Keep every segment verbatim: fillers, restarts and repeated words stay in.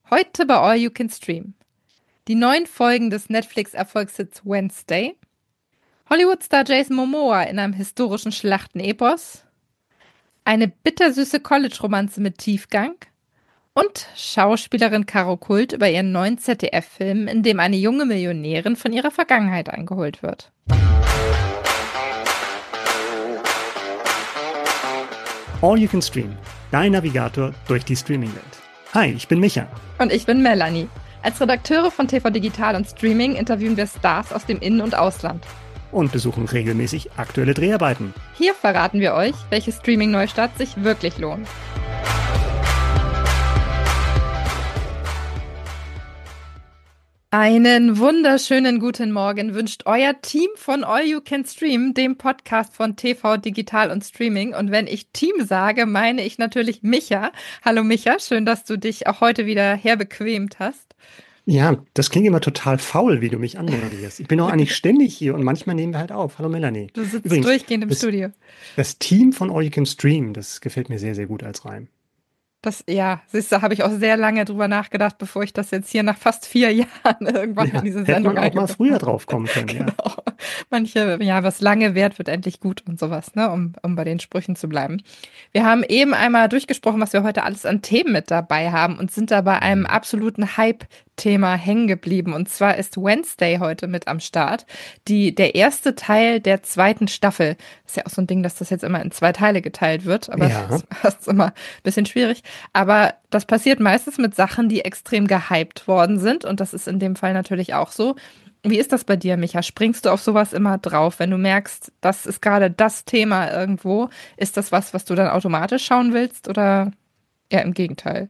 Heute bei All You Can Stream. Die neuen Folgen des Netflix-Erfolgshits Wednesday. Hollywood-Star Jason Momoa in einem historischen Schlachtenepos. Eine bittersüße College-Romanze mit Tiefgang. Und Schauspielerin Caro Kult über ihren neuen Z D F-Film, in dem eine junge Millionärin von ihrer Vergangenheit eingeholt wird. All You Can Stream, dein Navigator durch die Streaming-Welt. Hi, ich bin Micha. Und ich bin Melanie. Als Redakteure von T V Digital und Streaming interviewen wir Stars aus dem In- und Ausland. Und besuchen regelmäßig aktuelle Dreharbeiten. Hier verraten wir euch, welche Streaming-Neustart sich wirklich lohnt. Einen wunderschönen guten Morgen wünscht euer Team von All You Can Stream, dem Podcast von T V Digital und Streaming. Und wenn ich Team sage, meine ich natürlich Micha. Hallo Micha, schön, dass du dich auch heute wieder herbequemt hast. Ja, das klingt immer total faul, wie du mich anmoderierst. Ich bin auch eigentlich ständig hier und manchmal nehmen wir halt auf. Hallo Melanie. Du sitzt Übrigens, durchgehend im das, Studio. Das Team von All You Can Stream, das gefällt mir sehr, sehr gut als Reim. Das, ja, siehst du, habe ich auch sehr lange drüber nachgedacht, bevor ich das jetzt hier nach fast vier Jahren irgendwann Ja, in diese hätte Sendung man auch mal früher drauf kommen können. Genau. Ja. Manche, ja, was lange währt, wird endlich gut und sowas, ne, um, um bei den Sprüchen zu bleiben. Wir haben eben einmal durchgesprochen, was wir heute alles an Themen mit dabei haben und sind da bei einem absoluten Hype-Thema hängen geblieben. Und zwar ist Wednesday heute mit am Start. Die, der erste Teil der zweiten Staffel. Ist ja auch so ein Ding, dass das jetzt immer in zwei Teile geteilt wird, aber Ja. das ist immer ein bisschen schwierig. Aber das passiert meistens mit Sachen, die extrem gehypt worden sind. Und das ist in dem Fall natürlich auch so. Wie ist das bei dir, Micha? Springst du auf sowas immer drauf, wenn du merkst, das ist gerade das Thema irgendwo? Ist das was, was du dann automatisch schauen willst oder eher im Gegenteil?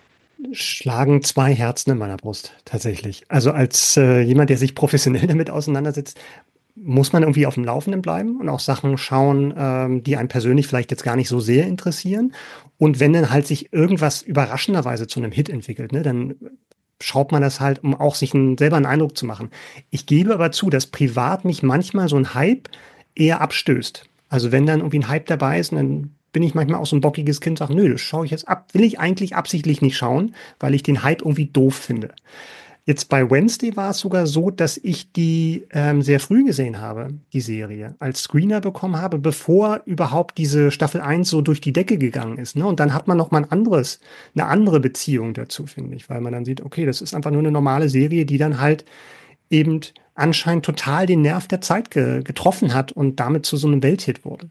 Schlagen zwei Herzen in meiner Brust, tatsächlich. Also als äh, jemand, der sich professionell damit auseinandersetzt, muss man irgendwie auf dem Laufenden bleiben und auch Sachen schauen, ähm, die einen persönlich vielleicht jetzt gar nicht so sehr interessieren. Und wenn dann halt sich irgendwas überraschenderweise zu einem Hit entwickelt, ne, dann schaut man das halt, um auch sich einen, selber einen Eindruck zu machen. Ich gebe aber zu, dass privat mich manchmal so ein Hype eher abstößt. Also wenn dann irgendwie ein Hype dabei ist, dann bin ich manchmal auch so ein bockiges Kind, sage, nö, das schaue ich jetzt ab, will ich eigentlich absichtlich nicht schauen, weil ich den Hype irgendwie doof finde. Jetzt bei Wednesday war es sogar so, dass ich die ähm, sehr früh gesehen habe, die Serie, als Screener bekommen habe, bevor überhaupt diese Staffel eins so durch die Decke gegangen ist. Ne? Und dann hat man noch mal ein anderes, eine andere Beziehung dazu, finde ich, weil man dann sieht, okay, das ist einfach nur eine normale Serie, die dann halt eben anscheinend total den Nerv der Zeit ge- getroffen hat und damit zu so einem Welthit wurde.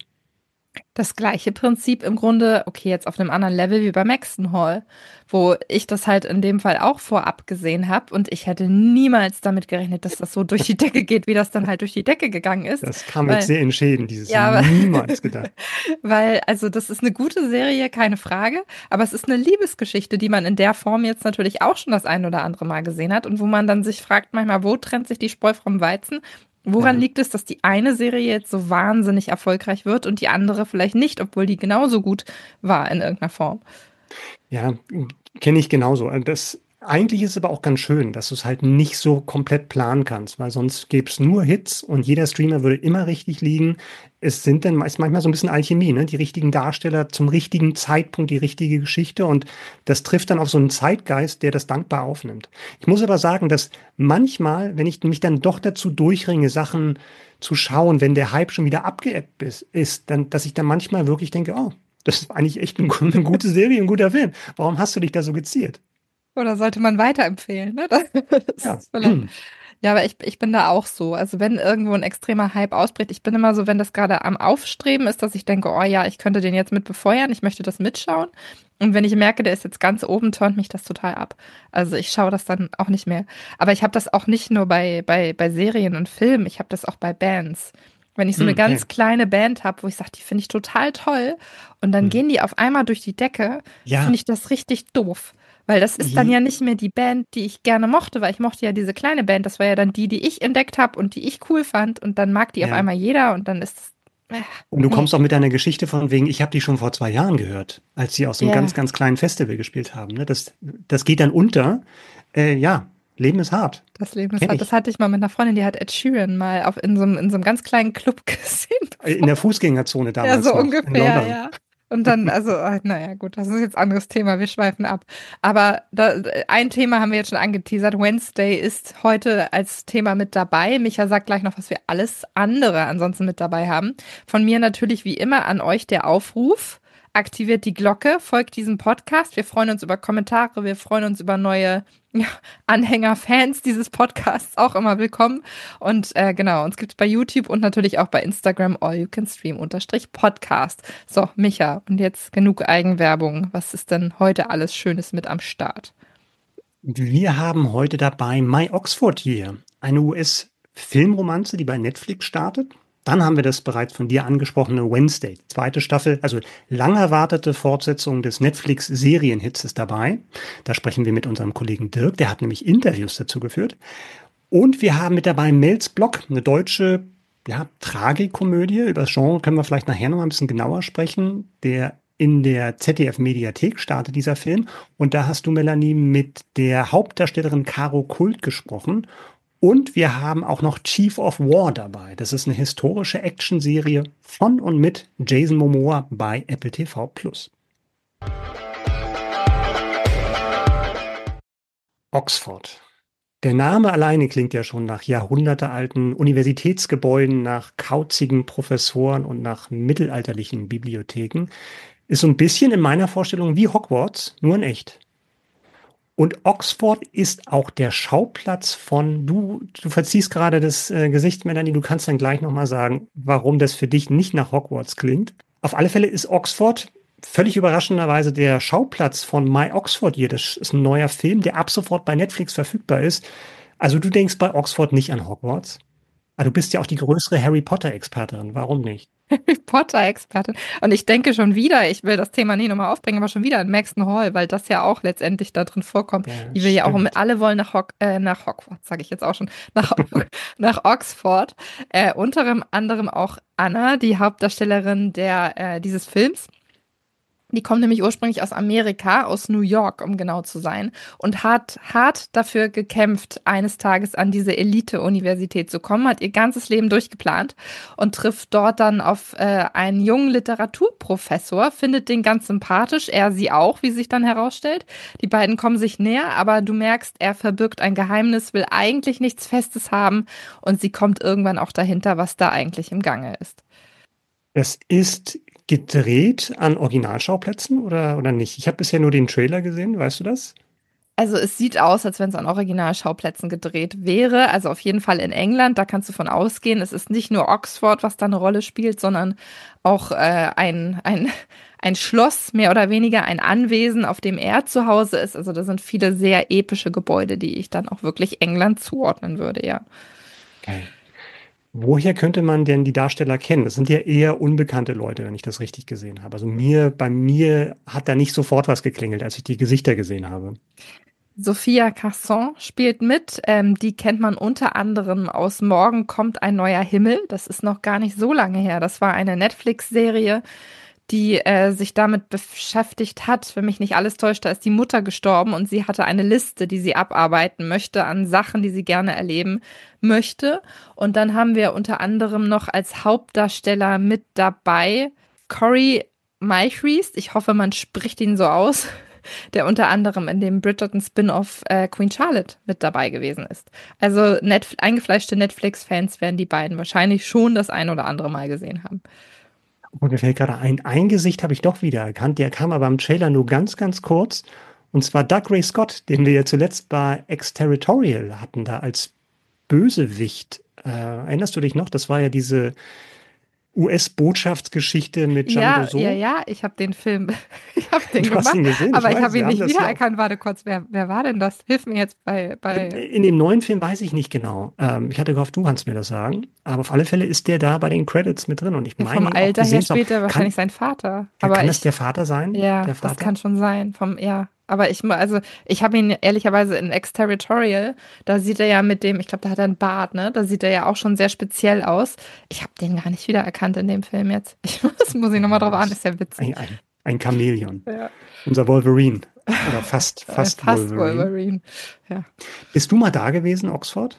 Das gleiche Prinzip im Grunde, okay, jetzt auf einem anderen Level wie bei Maxton Hall, wo ich das halt in dem Fall auch vorab gesehen habe und ich hätte niemals damit gerechnet, dass das so durch die Decke geht, wie das dann halt durch die Decke gegangen ist. Das kam weil, jetzt sehr in Schäden, dieses Ja, aber- niemals gedacht. Weil, also das ist eine gute Serie, keine Frage, aber es ist eine Liebesgeschichte, die man in der Form jetzt natürlich auch schon das ein oder andere Mal gesehen hat und wo man dann sich fragt manchmal, wo trennt sich die Spreu vom Weizen? Woran Ja. liegt es, dass die eine Serie jetzt so wahnsinnig erfolgreich wird und die andere vielleicht nicht, obwohl die genauso gut war in irgendeiner Form? Ja, kenne ich genauso. Also Das, eigentlich ist es aber auch ganz schön, dass du es halt nicht so komplett planen kannst, weil sonst gäbe es nur Hits und jeder Streamer würde immer richtig liegen. Es sind dann meist manchmal so ein bisschen Alchemie, ne? Die richtigen Darsteller zum richtigen Zeitpunkt, die richtige Geschichte und das trifft dann auf so einen Zeitgeist, der das dankbar aufnimmt. Ich muss aber sagen, dass manchmal, wenn ich mich dann doch dazu durchringe, Sachen zu schauen, wenn der Hype schon wieder abgeebbt ist, ist dann, dass ich dann manchmal wirklich denke, oh, das ist eigentlich echt ein, eine gute Serie, ein guter Film. Warum hast du dich da so geziert? Oder sollte man weiterempfehlen, ne? Das Ja. ist vielleicht- Ja, aber ich, ich bin da auch so. Also wenn irgendwo ein extremer Hype ausbricht, ich bin immer so, wenn das gerade am Aufstreben ist, dass ich denke, oh ja, ich könnte den jetzt mit befeuern, ich möchte das mitschauen. Und wenn ich merke, der ist jetzt ganz oben, turnt mich das total ab. Also ich schaue das dann auch nicht mehr. Aber ich habe das auch nicht nur bei, bei, bei Serien und Filmen, ich habe das auch bei Bands. Wenn ich so eine Hm, ganz okay. kleine Band habe, wo ich sage, die finde ich total toll und dann Hm. gehen die auf einmal durch die Decke, Ja. finde ich das richtig doof. Weil das ist dann Je- ja nicht mehr die Band, die ich gerne mochte, weil ich mochte ja diese kleine Band. Das war ja dann die, die ich entdeckt habe und die ich cool fand. Und dann mag die auf Ja. einmal jeder und dann ist es. Äh, Und du nee. kommst auch mit deiner Geschichte von wegen, ich habe die schon vor zwei Jahren gehört, als sie aus so einem Ja. ganz, ganz kleinen Festival gespielt haben. Ne? Das, das geht dann unter. Äh, ja, Leben ist hart. Das Leben ist Kenn hart. ich. Das hatte ich mal mit einer Freundin, die hat Ed Sheeran mal auf, in, so einem, in so einem ganz kleinen Club gesehen. In der Fußgängerzone damals Ja, so noch, in ungefähr, London. ja. Und dann, also, äh, naja, gut, das ist jetzt ein anderes Thema, wir schweifen ab. Aber da, ein Thema haben wir jetzt schon angeteasert. Wednesday ist heute als Thema mit dabei. Micha sagt gleich noch, was wir alles andere ansonsten mit dabei haben. Von mir natürlich wie immer an euch der Aufruf. Aktiviert die Glocke, folgt diesem Podcast. Wir freuen uns über Kommentare, wir freuen uns über neue ja, Anhänger, Fans dieses Podcasts, auch immer willkommen. Und äh, genau, uns gibt es bei YouTube und natürlich auch bei Instagram all you can stream unterstrich Podcast. So, Micha, und jetzt genug Eigenwerbung. Was ist denn heute alles Schönes mit am Start? Wir haben heute dabei My Oxford Year, eine U S-Filmromanze, die bei Netflix startet. Dann haben wir das bereits von dir angesprochene Wednesday, zweite Staffel, also lang erwartete Fortsetzung des Netflix-Serienhits ist dabei. Da sprechen wir mit unserem Kollegen Dirk, der hat nämlich Interviews dazu geführt. Und wir haben mit dabei Mel's Block, eine deutsche ja, Tragikomödie. Über das Genre können wir vielleicht nachher noch ein bisschen genauer sprechen. Der in der Z D F-Mediathek startet dieser Film. Und da hast du, Melanie, mit der Hauptdarstellerin Caro Kult gesprochen. Und wir haben auch noch Chief of War dabei. Das ist eine historische Actionserie von und mit Jason Momoa bei Apple T V Plus. Oxford. Der Name alleine klingt ja schon nach jahrhundertealten Universitätsgebäuden, nach kauzigen Professoren und nach mittelalterlichen Bibliotheken. Ist so ein bisschen in meiner Vorstellung wie Hogwarts, nur in echt. Und Oxford ist auch der Schauplatz von, du, du verziehst gerade das äh, Gesicht, Melanie, du kannst dann gleich nochmal sagen, warum das für dich nicht nach Hogwarts klingt. Auf alle Fälle ist Oxford völlig überraschenderweise der Schauplatz von My Oxford Year. Das ist ein neuer Film, der ab sofort bei Netflix verfügbar ist. Also du denkst bei Oxford nicht an Hogwarts? Aber du bist ja auch die größere Harry Potter-Expertin. Warum nicht? Harry Potter-Expertin. Und ich denke schon wieder, ich will das Thema nie nochmal aufbringen, aber schon wieder an Maxton Hall, weil das ja auch letztendlich da drin vorkommt. Ja, Die will ja auch, stimmt. alle wollen nach, Hog äh, nach Hogwarts, sage ich jetzt auch schon, nach, nach Oxford. Äh, unter anderem auch Anna, die Hauptdarstellerin der, äh, dieses Films. Die kommt nämlich ursprünglich aus Amerika, aus New York, um genau zu sein, und hat hart dafür gekämpft, eines Tages an diese Elite-Universität zu kommen, hat ihr ganzes Leben durchgeplant und trifft dort dann auf äh, einen jungen Literaturprofessor, findet den ganz sympathisch, er sie auch, wie sich dann herausstellt. Die beiden kommen sich näher, aber du merkst, er verbirgt ein Geheimnis, will eigentlich nichts Festes haben und sie kommt irgendwann auch dahinter, was da eigentlich im Gange ist. Das ist gedreht an Originalschauplätzen oder, oder nicht? Ich habe bisher nur den Trailer gesehen, weißt du das? Also es sieht aus, als wenn es an Originalschauplätzen gedreht wäre. Also auf jeden Fall in England, da kannst du von ausgehen. Es ist nicht nur Oxford, was da eine Rolle spielt, sondern auch äh, ein, ein, ein Schloss, mehr oder weniger ein Anwesen, auf dem er zu Hause ist. Also da sind viele sehr epische Gebäude, die ich dann auch wirklich England zuordnen würde, ja. Okay. Woher könnte man denn die Darsteller kennen? Das sind ja eher unbekannte Leute, wenn ich das richtig gesehen habe. Also mir, bei mir hat da nicht sofort was geklingelt, als ich die Gesichter gesehen habe. Sophia Casson spielt mit. Ähm, die kennt man unter anderem aus Morgen kommt ein neuer Himmel. Das ist noch gar nicht so lange her. Das war eine Netflix-Serie, die äh, sich damit beschäftigt hat. Wenn mich nicht alles täuscht, da ist die Mutter gestorben und sie hatte eine Liste, die sie abarbeiten möchte an Sachen, die sie gerne erleben möchte. Und dann haben wir unter anderem noch als Hauptdarsteller mit dabei Corey Mychriest. Ich hoffe, man spricht ihn so aus, der unter anderem in dem Bridgerton-Spin-Off äh, Queen Charlotte mit dabei gewesen ist. Also Net eingefleischte Netflix-Fans werden die beiden wahrscheinlich schon das ein oder andere Mal gesehen haben. Und mir fällt gerade ein, ein Gesicht habe ich doch wieder erkannt. Der kam aber im Trailer nur ganz, ganz kurz. Und zwar Doug Ray Scott, den wir ja zuletzt bei Exterritorial hatten, da als Bösewicht. Äh, erinnerst du dich noch? Das war ja diese U S-Botschaftsgeschichte mit Jean Ja, Dozot. ja, ja, ich habe den Film, ich habe den Du gemacht, hast ihn gesehen, aber ich ich weiß, habe ihn wir nicht haben das ja auch. wiedererkannt. Warte kurz, wer, wer war denn das? Hilf mir jetzt bei, bei. In dem neuen Film weiß ich nicht genau. Ähm, ich hatte gehofft, du kannst mir das sagen. Aber auf alle Fälle ist der da bei den Credits mit drin. Und ich Ja, meine, vom ihn auch Alter her gesehen zu haben. spielt er Kann, wahrscheinlich sein Vater. ja, Aber kann das ich, der Vater sein? ja, Der das Vater? kann schon sein. Vom, ja. Aber ich, mu- also ich habe ihn ehrlicherweise in Exterritorial, da sieht er ja mit dem, ich glaube, da hat er einen Bart, ne? Da sieht er ja auch schon sehr speziell aus. Ich habe den gar nicht wiedererkannt in dem Film jetzt. Ich muss, muss ich nochmal drauf an, ist ja witzig. Ein, ein, ein Chamäleon. Ja. Unser Wolverine. Oder fast, Äh, fast, Fast Wolverine. Wolverine. Ja. Bist du mal da gewesen, Oxford?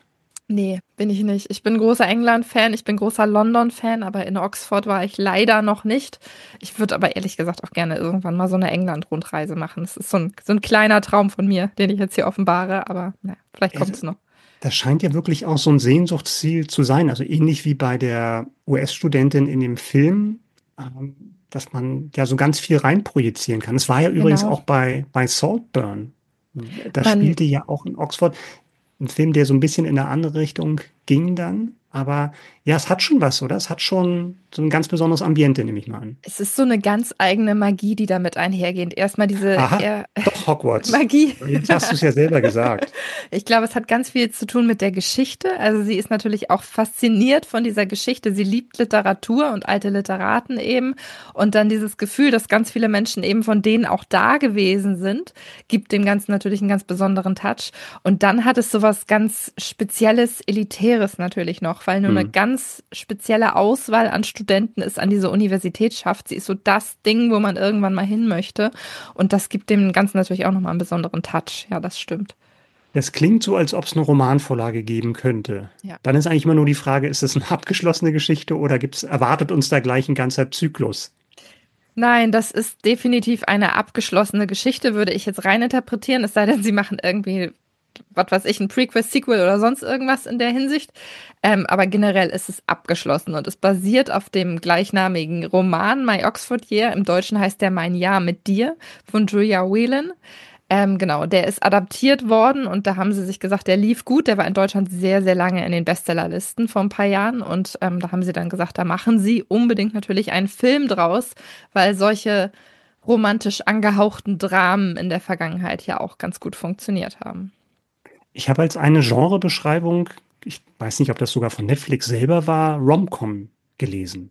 Nee, bin ich nicht. Ich bin großer England-Fan, ich bin großer London-Fan, aber in Oxford war ich leider noch nicht. Ich würde aber ehrlich gesagt auch gerne irgendwann mal so eine England-Rundreise machen. Das ist so ein, so ein kleiner Traum von mir, den ich jetzt hier offenbare, aber naja, vielleicht Ja, kommt es noch. das scheint ja wirklich auch so ein Sehnsuchtsziel zu sein. Also ähnlich wie bei der U S-Studentin in dem Film, ähm, dass man ja so ganz viel reinprojizieren kann. Es war ja übrigens Genau. auch bei, bei Saltburn. Das Man, spielte ja auch in Oxford. Ein Film, der so ein bisschen in eine andere Richtung ging dann. Aber ja, es hat schon was, oder? Es hat schon so ein ganz besonderes Ambiente, nehme ich mal an. Es ist so eine ganz eigene Magie, die damit einhergeht. Erstmal diese Aha, eher doch Hogwarts. Magie. Jetzt hast du es ja selber gesagt. Ich glaube, es hat ganz viel zu tun mit der Geschichte. Also sie ist natürlich auch fasziniert von dieser Geschichte. Sie liebt Literatur und alte Literaten eben. Und dann dieses Gefühl, dass ganz viele Menschen eben von denen auch da gewesen sind, gibt dem Ganzen natürlich einen ganz besonderen Touch. Und dann hat es sowas ganz Spezielles, Elitäres natürlich noch, weil nur eine Hm. ganz spezielle Auswahl an Studenten es an diese Universität schafft. Sie ist so das Ding, wo man irgendwann mal hin möchte. Und das gibt dem Ganzen natürlich auch nochmal einen besonderen Touch. Ja, das stimmt. Das klingt so, als ob es eine Romanvorlage geben könnte. Ja. Dann ist eigentlich immer nur die Frage, ist es eine abgeschlossene Geschichte oder gibt's, erwartet uns da gleich ein ganzer Zyklus? Nein, das ist definitiv eine abgeschlossene Geschichte, würde ich jetzt reininterpretieren, es sei denn, sie machen irgendwie, was weiß ich, ein Prequel, Sequel oder sonst irgendwas in der Hinsicht. Ähm, aber generell ist es abgeschlossen und es basiert auf dem gleichnamigen Roman My Oxford Year. Im Deutschen heißt der Mein Jahr mit dir von Julia Whelan. Ähm, genau, der ist adaptiert worden und da haben sie sich gesagt, der lief gut, der war in Deutschland sehr, sehr lange in den Bestsellerlisten vor ein paar Jahren und ähm, da haben sie dann gesagt, da machen sie unbedingt natürlich einen Film draus, weil solche romantisch angehauchten Dramen in der Vergangenheit ja auch ganz gut funktioniert haben. Ich habe als eine Genrebeschreibung, ich weiß nicht, ob das sogar von Netflix selber war, Rom-Com gelesen.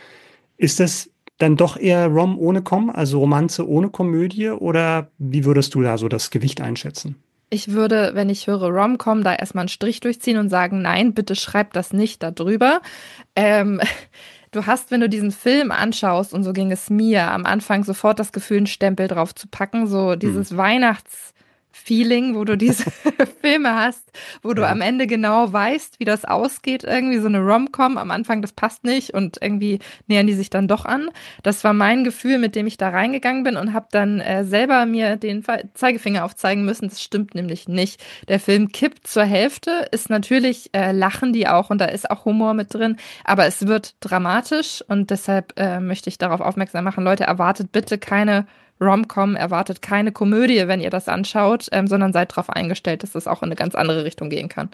Ist das dann doch eher Rom ohne Com, also Romanze ohne Komödie, oder wie würdest du da so das Gewicht einschätzen? Ich würde, wenn ich höre Rom-Com, da erstmal einen Strich durchziehen und sagen, nein, bitte schreib das nicht da drüber. Ähm, du hast, wenn du diesen Film anschaust, und so ging es mir, am Anfang sofort das Gefühl, einen Stempel drauf zu packen, so Hm. dieses Weihnachtsfeeling, wo du diese Filme hast, wo du Ja. am Ende genau weißt, wie das ausgeht, irgendwie so eine Rom-Com, am Anfang, das passt nicht und irgendwie nähern die sich dann doch an. Das war mein Gefühl, mit dem ich da reingegangen bin und habe dann äh, selber mir den Zeigefinger aufzeigen müssen. Das stimmt nämlich nicht. Der Film kippt zur Hälfte, ist natürlich, äh, lachen die auch und da ist auch Humor mit drin, aber es wird dramatisch und deshalb äh, möchte ich darauf aufmerksam machen, Leute, erwartet bitte keine Rom-Com, erwartet keine Komödie, wenn ihr das anschaut, ähm, sondern seid darauf eingestellt, dass das auch in eine ganz andere Richtung gehen kann.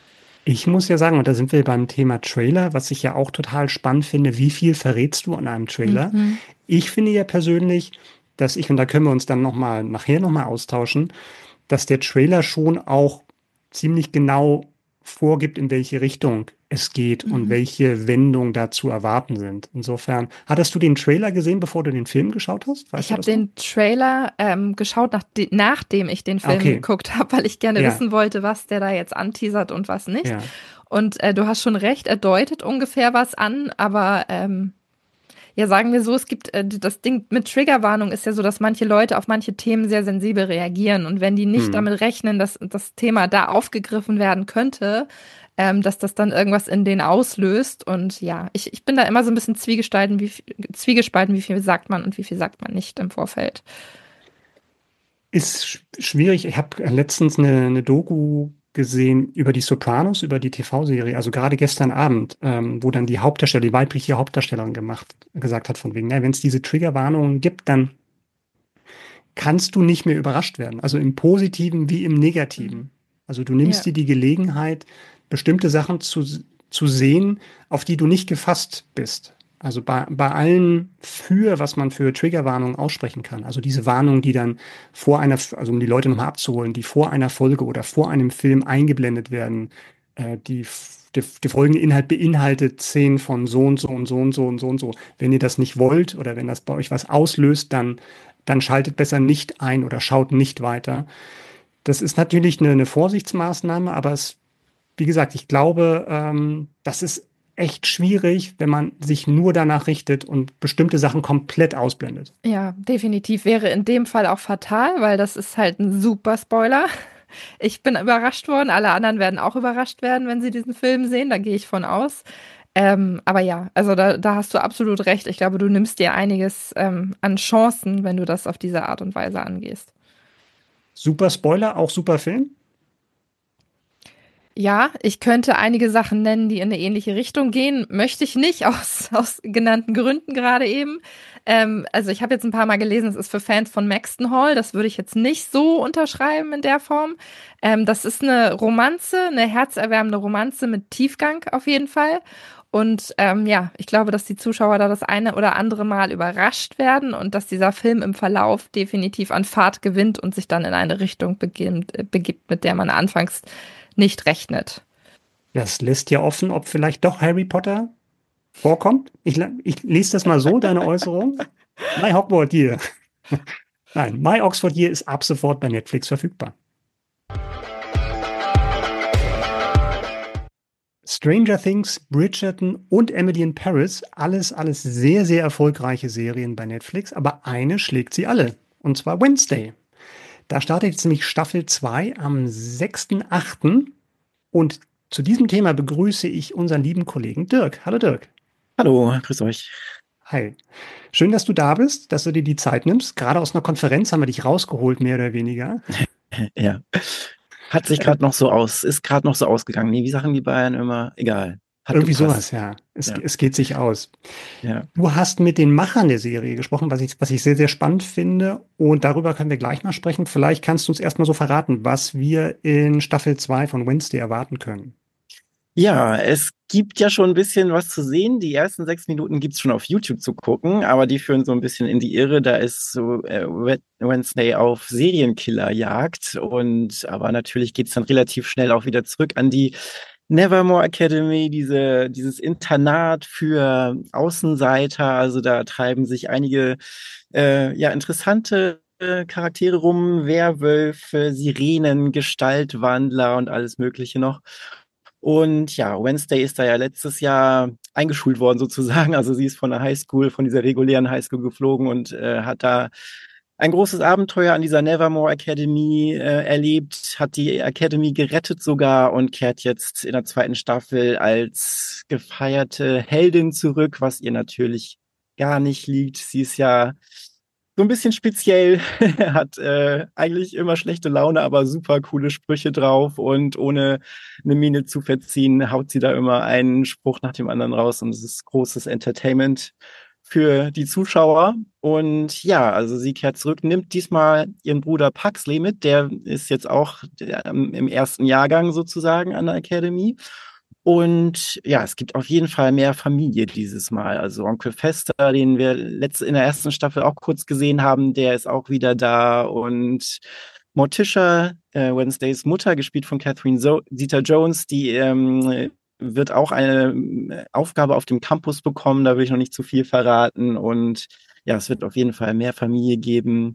Ich muss ja sagen, und da sind wir beim Thema Trailer, was ich ja auch total spannend finde, wie viel verrätst du an einem Trailer? Mhm. Ich finde ja persönlich, dass ich, und da können wir uns dann noch mal, nachher nochmal austauschen, dass der Trailer schon auch ziemlich genau vorgibt, in welche Richtung es geht und Mhm. welche Wendungen da zu erwarten sind. Insofern, hattest du den Trailer gesehen, bevor du den Film geschaut hast? Weißt Ich du habe das noch? den Trailer ähm, geschaut, nach nachdem ich den Ah, Film okay, geguckt habe, weil ich gerne ja, wissen wollte, was der da jetzt anteasert und was nicht. ja. Und äh, du hast schon recht, er deutet ungefähr was an, aber ähm, ja, sagen wir so, es gibt äh, das Ding mit Triggerwarnung ist ja so, dass manche Leute auf manche Themen sehr sensibel reagieren und wenn die nicht Hm. damit rechnen, dass das Thema da aufgegriffen werden könnte, ähm, dass das dann irgendwas in denen auslöst und ja, ich, ich bin da immer so ein bisschen zwiegespalten, wie viel, zwiegespalten, wie viel sagt man und wie viel sagt man nicht im Vorfeld. Ist sch- schwierig. Ich habe letztens eine, eine Doku gesehen über die Sopranos, über die T V-Serie, also gerade gestern Abend, ähm, wo dann die Hauptdarstellerin, die weibliche Hauptdarstellerin gemacht, gesagt hat, von wegen, wenn es diese Triggerwarnungen gibt, dann kannst du nicht mehr überrascht werden. Also im Positiven wie im Mhm. Negativen. Also du nimmst Ja, dir die Gelegenheit, bestimmte Sachen zu, zu sehen, auf die du nicht gefasst bist. Also bei, bei allen für, was man für Triggerwarnungen aussprechen kann. Also diese Warnungen, die dann vor einer, also um die Leute nochmal abzuholen, die vor einer Folge oder vor einem Film eingeblendet werden, äh, die, die, die folgende Inhalt beinhaltet Szenen von so und so und so und so und so und so. Wenn ihr das nicht wollt oder wenn das bei euch was auslöst, dann dann schaltet besser nicht ein oder schaut nicht weiter. Das ist natürlich eine, eine Vorsichtsmaßnahme, aber es, wie gesagt, ich glaube, ähm, das ist echt schwierig, wenn man sich nur danach richtet und bestimmte Sachen komplett ausblendet. ja, definitiv wäre in dem Fall auch fatal, weil das ist halt ein super Spoiler. Ich bin überrascht worden. Alle anderen werden auch überrascht werden, wenn sie diesen Film sehen. Da gehe ich von aus. Ähm, aber ja, also da, da hast du absolut recht. Ich glaube, du nimmst dir einiges ähm, an Chancen, wenn du das auf diese Art und Weise angehst. Super Spoiler, auch super Film. Ja, ich könnte einige Sachen nennen, die in eine ähnliche Richtung gehen. Möchte ich nicht, aus, aus genannten Gründen gerade eben. Ähm, also ich habe jetzt ein paar Mal gelesen, es ist für Fans von Maxton Hall. Das würde ich jetzt nicht so unterschreiben in der Form. Ähm, das ist eine Romanze, eine herzerwärmende Romanze mit Tiefgang auf jeden Fall. Und ähm, ja, ich glaube, dass die Zuschauer da das eine oder andere Mal überrascht werden und dass dieser Film im Verlauf definitiv an Fahrt gewinnt und sich dann in eine Richtung beginnt, äh, begibt, mit der man anfangs nicht rechnet. Das lässt ja offen, ob vielleicht doch Harry Potter vorkommt. Ich, la- ich lese das mal so, deine Äußerung. My Hogwarts Year. Nein, My Oxford Year ist ab sofort bei Netflix verfügbar. Stranger Things, Bridgerton und Emily in Paris, alles, alles sehr, sehr erfolgreiche Serien bei Netflix, aber eine schlägt sie alle, und zwar Wednesday. Da startet jetzt nämlich Staffel zwei am sechsten achten und zu diesem Thema begrüße ich unseren lieben Kollegen Dirk. Hallo Dirk. Hallo, grüß euch. Hi. Schön, dass du da bist, dass du dir die Zeit nimmst. Gerade aus einer Konferenz haben wir dich rausgeholt, mehr oder weniger. Ja. Hat sich gerade noch so aus, ist gerade noch so ausgegangen. Nee, wie sagen die Bayern immer? Egal. Hat Irgendwie gepasst. sowas, ja. Es, Ja. es geht sich aus. Ja. Du hast mit den Machern der Serie gesprochen, was ich, was ich sehr, sehr spannend finde. Und darüber können wir gleich mal sprechen. Vielleicht kannst du uns erstmal so verraten, was wir in Staffel zwei von Wednesday erwarten können. Ja, es gibt ja schon ein bisschen was zu sehen. Die ersten sechs Minuten gibt's schon auf YouTube zu gucken, aber die führen so ein bisschen in die Irre. Da ist so äh, Wednesday auf Serienkillerjagd und aber natürlich geht's dann relativ schnell auch wieder zurück an die Nevermore Academy, diese, dieses Internat für Außenseiter. Also da treiben sich einige äh, ja interessante äh, Charaktere rum, Werwölfe, Sirenen, Gestaltwandler und alles Mögliche noch. Und ja, Wednesday ist da ja letztes Jahr eingeschult worden sozusagen. Also sie ist von der Highschool, von dieser regulären Highschool geflogen und äh, hat da ein großes Abenteuer an dieser Nevermore Academy äh, erlebt, hat die Academy gerettet sogar und kehrt jetzt in der zweiten Staffel als gefeierte Heldin zurück, was ihr natürlich gar nicht liegt. Sie ist ja so ein bisschen speziell, hat äh, eigentlich immer schlechte Laune, aber super coole Sprüche drauf und ohne eine Miene zu verziehen, haut sie da immer einen Spruch nach dem anderen raus und es ist großes Entertainment für die Zuschauer. Und ja, also sie kehrt zurück, nimmt diesmal ihren Bruder Paxley mit, der ist jetzt auch der, im ersten Jahrgang sozusagen an der Academy. Und ja, es gibt auf jeden Fall mehr Familie dieses Mal. Also Onkel Fester, den wir letzte, in der ersten Staffel auch kurz gesehen haben, der ist auch wieder da. Und Morticia, äh, Wednesdays Mutter, gespielt von Catherine so Zeta-Jones, die ähm, wird auch eine Aufgabe auf dem Campus bekommen. Da will ich noch nicht zu viel verraten. Und ja, es wird auf jeden Fall mehr Familie geben.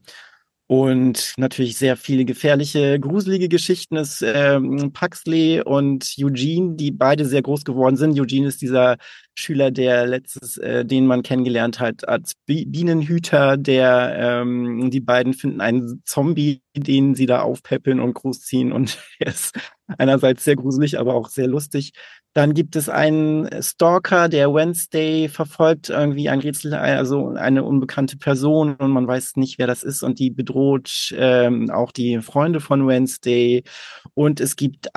Und natürlich sehr viele gefährliche, gruselige Geschichten ist ähm, Paxley und Eugene, die beide sehr groß geworden sind. Eugene ist dieser Schüler, der letztes, äh, den man kennengelernt hat als Bi Bienenhüter, der ähm, die beiden finden einen Zombie, den sie da aufpäppeln und großziehen und er ist einerseits sehr gruselig, aber auch sehr lustig. Dann gibt es einen Stalker, der Wednesday verfolgt, irgendwie ein Rätsel, also eine unbekannte Person und man weiß nicht, wer das ist und die bedroht ähm, auch die Freunde von Wednesday. Und es gibt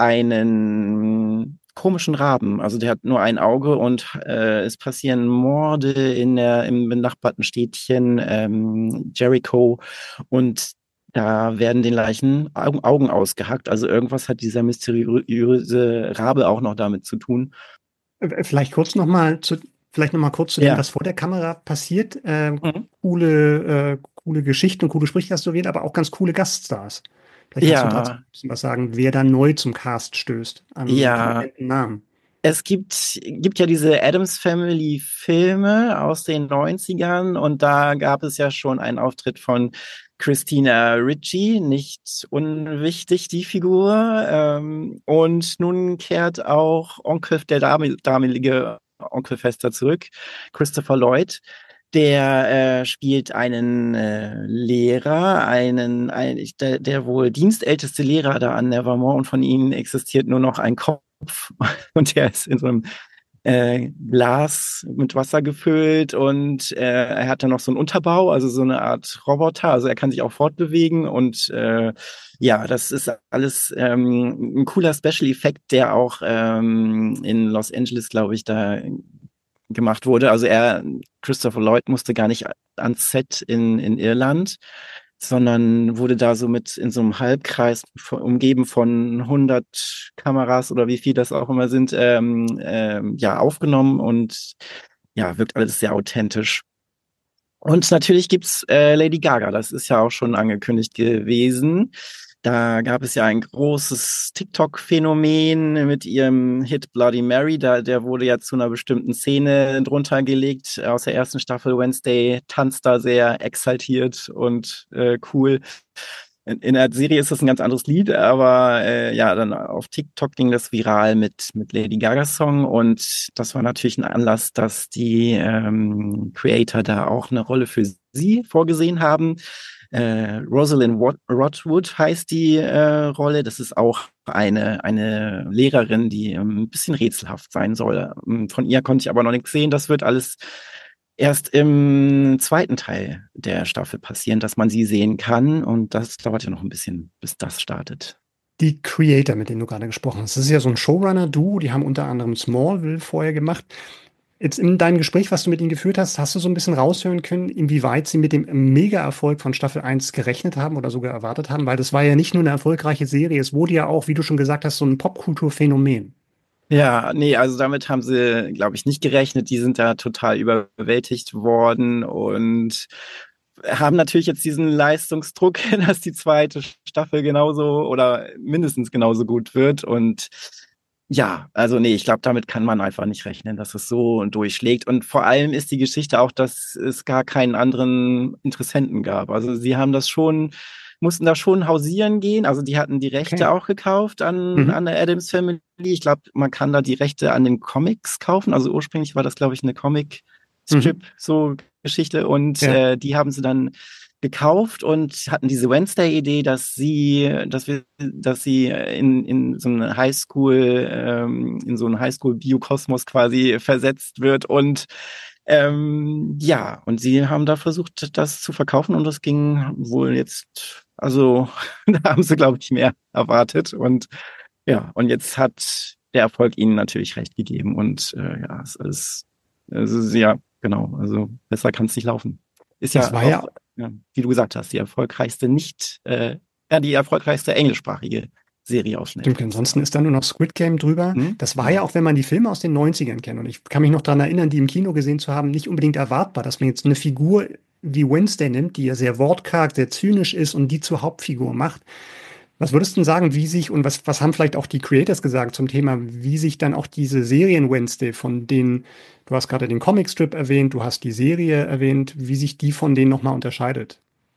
einen komischen Raben, also der hat nur ein Auge und äh, es passieren Morde in der, im benachbarten Städtchen ähm, Jericho und da werden den Leichen Augen, Augen ausgehackt. Also irgendwas hat dieser mysteriöse Rabe auch noch damit zu tun. Äh, Vielleicht kurz noch mal zu, vielleicht noch mal kurz zu dem, Ja. was vor der Kamera passiert. Ähm, Mhm. coole, äh, coole Geschichten, coole Sprüche hast du erwähnt, aber auch ganz coole Gaststars. Vielleicht kannst du dazu Ja, ein bisschen was sagen, wer da neu zum Cast stößt, an ja. prominenten Namen. Es gibt, gibt ja diese Addams Family Filme aus den Neunzigern und da gab es ja schon einen Auftritt von Christina Ricci, nicht unwichtig die Figur. Ähm, und nun kehrt auch Onkel, der damalige Onkel Fester zurück, Christopher Lloyd. Der äh, spielt einen äh, Lehrer, einen, ein, ich- der, der wohl dienstälteste Lehrer da an Nevermore, und von ihnen existiert nur noch ein Kopf und der ist in so einem äh, Glas mit Wasser gefüllt, und äh, er hat dann noch so einen Unterbau, also so eine Art Roboter, also er kann sich auch fortbewegen, und äh, ja, das ist alles ähm, ein cooler Special Effekt, der auch ähm, in Los Angeles, glaube ich, da gemacht wurde. Also er, Christopher Lloyd, musste gar nicht ans Set in, in Irland, sondern wurde da so mit in so einem Halbkreis von, umgeben von hundert Kameras oder wie viel das auch immer sind, ähm, ähm, ja, aufgenommen, und ja, wirkt alles sehr authentisch. Und natürlich gibt's äh, Lady Gaga, das ist ja auch schon angekündigt gewesen. Da gab es ja ein großes TikTok-Phänomen mit ihrem Hit Bloody Mary. Da, der wurde ja zu einer bestimmten Szene drunter gelegt aus der ersten Staffel. Wednesday tanzt da sehr exaltiert und äh, cool. In, in der Serie ist das ein ganz anderes Lied, aber äh, ja, dann auf TikTok ging das viral mit, mit Lady Gagas Song, und das war natürlich ein Anlass, dass die ähm, Creator da auch eine Rolle für sie vorgesehen haben. Äh, Rosalind Rodwood heißt die äh, Rolle. Das ist auch eine, eine Lehrerin, die ähm, ein bisschen rätselhaft sein soll. Ähm, Von ihr konnte ich aber noch nichts sehen. Das wird alles erst im zweiten Teil der Staffel passieren, dass man sie sehen kann. Und das dauert ja noch ein bisschen, bis das startet. Die Creator, mit denen du gerade gesprochen hast, das ist ja so ein Showrunner-Duo, die haben unter anderem Smallville vorher gemacht. Jetzt in deinem Gespräch, was du mit ihnen geführt hast, hast du so ein bisschen raushören können, inwieweit sie mit dem Mega-Erfolg von Staffel eins gerechnet haben oder sogar erwartet haben? Weil das war ja nicht nur eine erfolgreiche Serie, es wurde ja auch, wie du schon gesagt hast, so ein Popkulturphänomen. Ja, nee, also damit haben sie, glaube ich, nicht gerechnet. Die sind da total überwältigt worden und haben natürlich jetzt diesen Leistungsdruck, dass die zweite Staffel genauso oder mindestens genauso gut wird. Und ja, also nee, ich glaube, damit kann man einfach nicht rechnen, dass es so durchschlägt. Und vor allem ist die Geschichte auch, dass es gar keinen anderen Interessenten gab. Also sie haben das schon, mussten da schon hausieren gehen. Also die hatten die Okay. Rechte auch gekauft an, Mhm. an der Addams Family. Ich glaube, man kann da die Rechte an den Comics kaufen. Also ursprünglich war das, glaube ich, eine Mhm. Comic-Strip, so Geschichte. Und Ja. äh, die haben sie dann gekauft und hatten diese Wednesday-Idee, dass sie, dass wir, dass sie in, in so eine Highschool, ähm, in so einen Highschool-Biokosmos quasi versetzt wird. Und ähm, ja, und sie haben da versucht, das zu verkaufen, und das ging wohl jetzt, also da haben sie, glaube ich, mehr erwartet. Und ja, und jetzt hat der Erfolg ihnen natürlich recht gegeben. Und äh, ja, es ist, es ist ja, genau, also besser kann es nicht laufen. Ist Das ja war auch, ja, ja, wie du gesagt hast, die erfolgreichste nicht, äh, ja, die erfolgreichste englischsprachige Serie auf stimmt, Netflix. ansonsten ist da nur noch Squid Game drüber. Hm? Das war ja Genau. auch, wenn man die Filme aus den Neunzigern kennt, und ich kann mich noch daran erinnern, die im Kino gesehen zu haben, nicht unbedingt erwartbar, dass man jetzt eine Figur wie Wednesday nimmt, die ja sehr wortkarg, sehr zynisch ist und die zur Hauptfigur macht. Was würdest du denn sagen, wie sich, und was, was haben vielleicht auch die Creators gesagt zum Thema, wie sich dann auch diese Serien Wednesday, von denen, du hast gerade den Comicstrip erwähnt, du hast die Serie erwähnt, wie sich die von denen nochmal unterscheidet?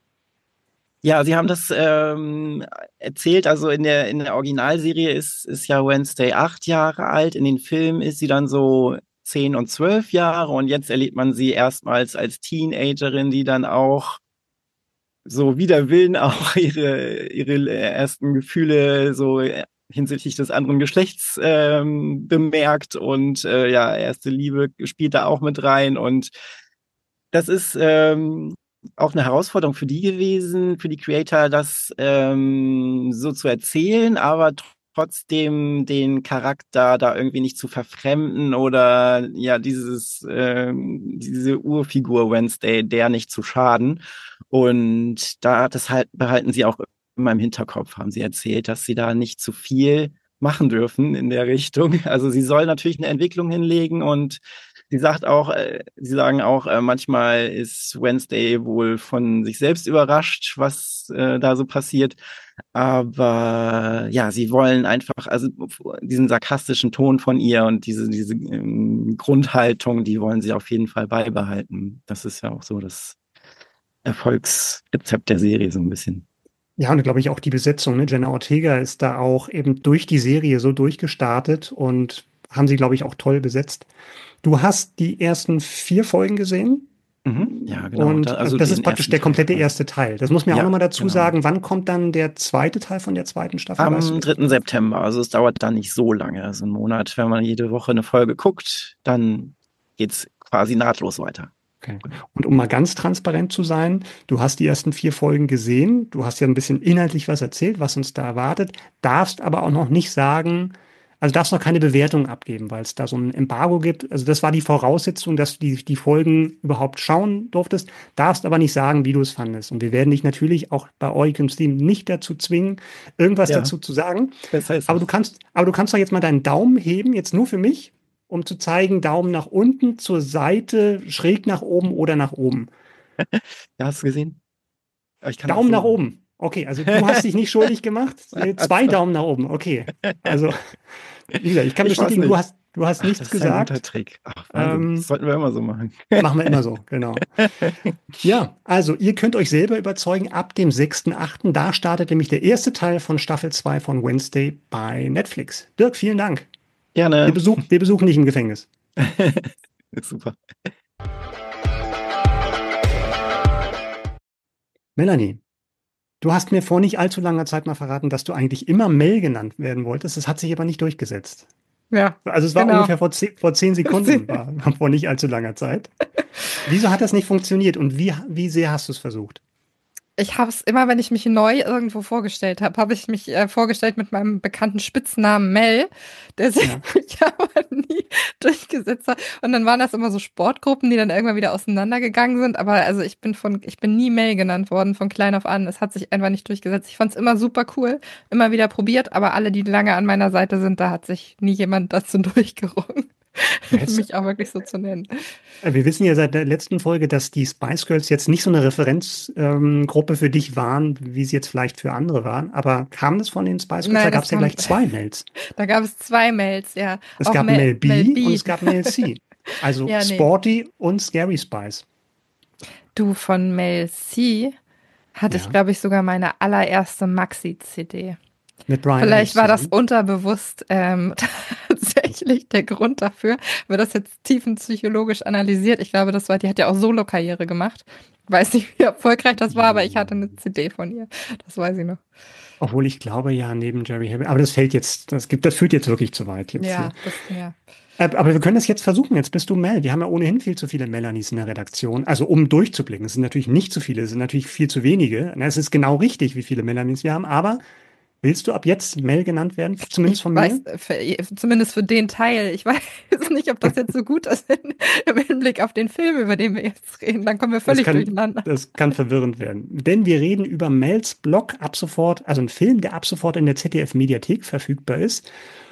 Ja, sie haben das ähm, erzählt. Also in der in der Originalserie ist ist ja Wednesday acht Jahre alt. In den Filmen ist sie dann so zehn und zwölf Jahre, und jetzt erlebt man sie erstmals als Teenagerin, die dann auch so wider Willen auch ihre ihre ersten Gefühle so äh, hinsichtlich des anderen Geschlechts ähm, bemerkt, und äh, ja, erste Liebe spielt da auch mit rein, und das ist ähm, auch eine Herausforderung für die gewesen, für die Creator, das ähm, so zu erzählen, aber trotzdem den Charakter da irgendwie nicht zu verfremden oder ja, dieses, ähm, diese Urfigur Wednesday, der nicht zu schaden. Und da, das halt, behalten sie auch immer im Hinterkopf, haben sie erzählt, dass sie da nicht zu viel machen dürfen in der Richtung. Also sie soll natürlich eine Entwicklung hinlegen, und sie sagt auch, äh, sie sagen auch, äh, manchmal ist Wednesday wohl von sich selbst überrascht, was äh, da so passiert. Aber ja, sie wollen einfach, also diesen sarkastischen Ton von ihr und diese, diese ähm, Grundhaltung, die wollen sie auf jeden Fall beibehalten. Das ist ja auch so das Erfolgsrezept der Serie so ein bisschen. Ja, und glaube ich auch die Besetzung, ne? Jenna Ortega ist da auch eben durch die Serie so durchgestartet und haben sie, glaube ich, auch toll besetzt. Du hast die ersten vier Folgen gesehen? Mhm. Ja, genau. Und Da, also also das ist den praktisch ersten der Teil komplette quasi. erste Teil. Das muss man ja auch Ja, nochmal dazu genau. sagen. Wann kommt dann der zweite Teil von der zweiten Staffel? Weißt du Am das? dritten September. Also es dauert dann nicht so lange. Also einen Monat, wenn man jede Woche eine Folge guckt, dann geht's quasi nahtlos weiter. Okay. Genau. Und um mal ganz transparent zu sein, du hast die ersten vier Folgen gesehen, du hast ja ein bisschen inhaltlich was erzählt, was uns da erwartet, darfst aber auch noch nicht sagen, also darfst noch keine Bewertung abgeben, weil es da so ein Embargo gibt. Also das war die Voraussetzung, dass du die, die Folgen überhaupt schauen durftest, darfst aber nicht sagen, wie du es fandest. Und wir werden dich natürlich auch bei euch im Stream nicht dazu zwingen, irgendwas Ja, dazu zu sagen. besser ist Aber du es. kannst, aber du kannst doch jetzt mal deinen Daumen heben, jetzt nur für mich, um zu zeigen, Daumen nach unten, zur Seite, schräg nach oben oder nach oben. Ja, hast du gesehen? Aber ich kann auch Daumen so nach machen. oben. Okay, also du hast dich nicht schuldig gemacht. Äh, Zwei Also, Daumen nach oben. Okay. Also, wie gesagt, ich kann ich weiß bestätigen, du nicht. hast, du hast Ach, nichts das ist ein guter gesagt. Trick. Ach, Wahnsinn. Das Ähm, sollten wir immer so machen. machen wir immer so, genau. Ja, also ihr könnt euch selber überzeugen, ab dem sechsten achten Da startet nämlich der erste Teil von Staffel zwei von Wednesday bei Netflix. Dirk, vielen Dank. Wir, Gerne. besuch, wir besuchen dich im Gefängnis. Super. Melanie, du hast mir vor nicht allzu langer Zeit mal verraten, dass du eigentlich immer Mel genannt werden wolltest. Das hat sich aber nicht durchgesetzt. Ja, Also es war genau. ungefähr vor zehn, vor zehn Sekunden, war, vor nicht allzu langer Zeit. Wieso hat das nicht funktioniert und wie, wie sehr hast du es versucht? Ich habe es immer, wenn ich mich neu irgendwo vorgestellt habe, habe ich mich äh, vorgestellt mit meinem bekannten Spitznamen Mel, der sich Ja. aber nie durchgesetzt hat. Und dann waren das immer so Sportgruppen, die dann irgendwann wieder auseinandergegangen sind. Aber also ich bin von, ich bin nie Mel genannt worden von klein auf an. Es hat sich einfach nicht durchgesetzt. Ich fand es immer super cool, immer wieder probiert, aber alle, die lange an meiner Seite sind, da hat sich nie jemand dazu durchgerungen, Du hättest, mich auch wirklich so zu nennen. äh, wir wissen ja seit der letzten Folge, dass die Spice Girls jetzt nicht so eine Referenzgruppe ähm, Gruppe für dich waren, wie sie jetzt vielleicht für andere waren. Aber kam das von den Spice Girls? Da Nein, gab das es ja kam, gleich zwei Mels. da gab es zwei Mails, ja. Es Auch gab Mel, Mel Mel B und B. es gab Mel C. Also Ja, nee. Sporty und Scary Spice. Du, von Mel C hatte ich, Ja, glaube ich, sogar meine allererste Maxi-C D. mit Brian Vielleicht Adams war das zusammen. unterbewusst ähm, tatsächlich der Grund dafür. Wird das jetzt tiefenpsychologisch analysiert? Ich glaube, das war, die hat ja auch Solo-Karriere gemacht. Weiß nicht, wie erfolgreich das war, aber ich hatte eine C D von ihr. Das weiß ich noch. Obwohl ich glaube ja, neben Jerry Halliwell, aber das fällt jetzt, das gibt, das führt jetzt wirklich zu weit jetzt hier. Ja, das, ja. Äh, Aber wir können das jetzt versuchen. Jetzt bist du Mel. Wir haben ja ohnehin viel zu viele Melanies in der Redaktion. Also um durchzublicken. Es sind natürlich nicht zu viele, es sind natürlich viel zu wenige. Na, es ist genau richtig, wie viele Melanies wir haben. Aber willst du ab jetzt Mel genannt werden? Zumindest Ich von weiß, mir? für, zumindest für den Teil. Ich weiß nicht, ob das jetzt so gut ist in, im Hinblick auf den Film, über den wir jetzt reden. Dann kommen wir Das völlig kann, durcheinander. das kann verwirrend werden. Denn wir reden über Mels Blog ab sofort, also ein Film, der ab sofort in der Z D F-Mediathek verfügbar ist.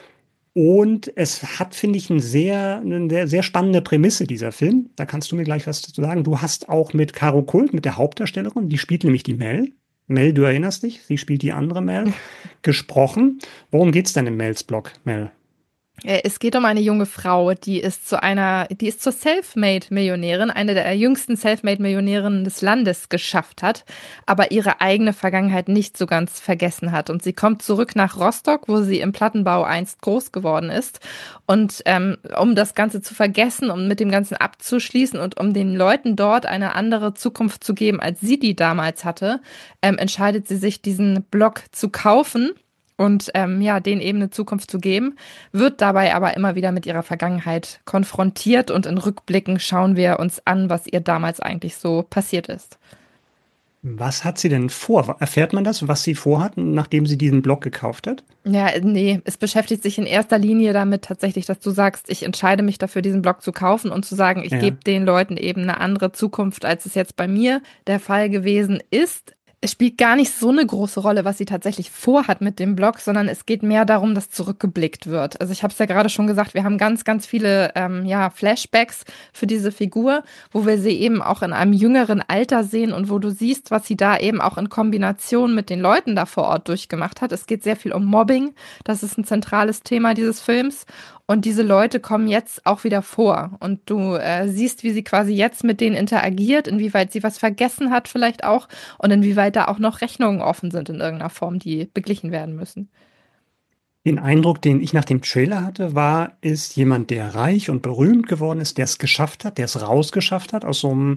Und es hat, finde ich, ein sehr, eine sehr, sehr spannende Prämisse, dieser Film. Da kannst du mir gleich was dazu sagen. Du hast auch mit Caro Kult, mit der Hauptdarstellerin, die spielt nämlich die Mel. Mel, du erinnerst dich, sie spielt die andere Mel, gesprochen. Worum geht's denn im Mels Blog, Mel? Äh, Es geht um eine junge Frau, die ist zu einer, die ist zur Selfmade-Millionärin, eine der jüngsten Selfmade-Millionärinnen des Landes geschafft hat, aber ihre eigene Vergangenheit nicht so ganz vergessen hat. Und sie kommt zurück nach Rostock, wo sie im Plattenbau einst groß geworden ist. Und ähm, um das Ganze zu vergessen, um mit dem Ganzen abzuschließen und um den Leuten dort eine andere Zukunft zu geben, als sie die damals hatte, ähm, entscheidet sie sich, diesen Blog zu kaufen. Und ähm, ja, denen eben eine Zukunft zu geben, wird dabei aber immer wieder mit ihrer Vergangenheit konfrontiert und in Rückblicken schauen wir uns an, was ihr damals eigentlich so passiert ist. Was hat sie denn vor? Erfährt man das, was sie vorhat, nachdem sie diesen Blog gekauft hat? Ja, nee, es beschäftigt sich in erster Linie damit tatsächlich, dass du sagst, ich entscheide mich dafür, diesen Blog zu kaufen und zu sagen, ich Ja. gebe den Leuten eben eine andere Zukunft, als es jetzt bei mir der Fall gewesen ist. Es spielt gar nicht so eine große Rolle, was sie tatsächlich vorhat mit dem Blog, sondern es geht mehr darum, dass zurückgeblickt wird. Also ich habe es ja gerade schon gesagt, wir haben ganz, ganz viele ähm, ja, Flashbacks für diese Figur, wo wir sie eben auch in einem jüngeren Alter sehen und wo du siehst, was sie da eben auch in Kombination mit den Leuten da vor Ort durchgemacht hat. Es geht sehr viel um Mobbing, das ist ein zentrales Thema dieses Films. Und diese Leute kommen jetzt auch wieder vor. Und du äh, siehst, wie sie quasi jetzt mit denen interagiert, inwieweit sie was vergessen hat vielleicht auch und inwieweit da auch noch Rechnungen offen sind in irgendeiner Form, die beglichen werden müssen. Den Eindruck, den ich nach dem Trailer hatte, war, ist jemand, der reich und berühmt geworden ist, der es geschafft hat, der es rausgeschafft hat aus so einem,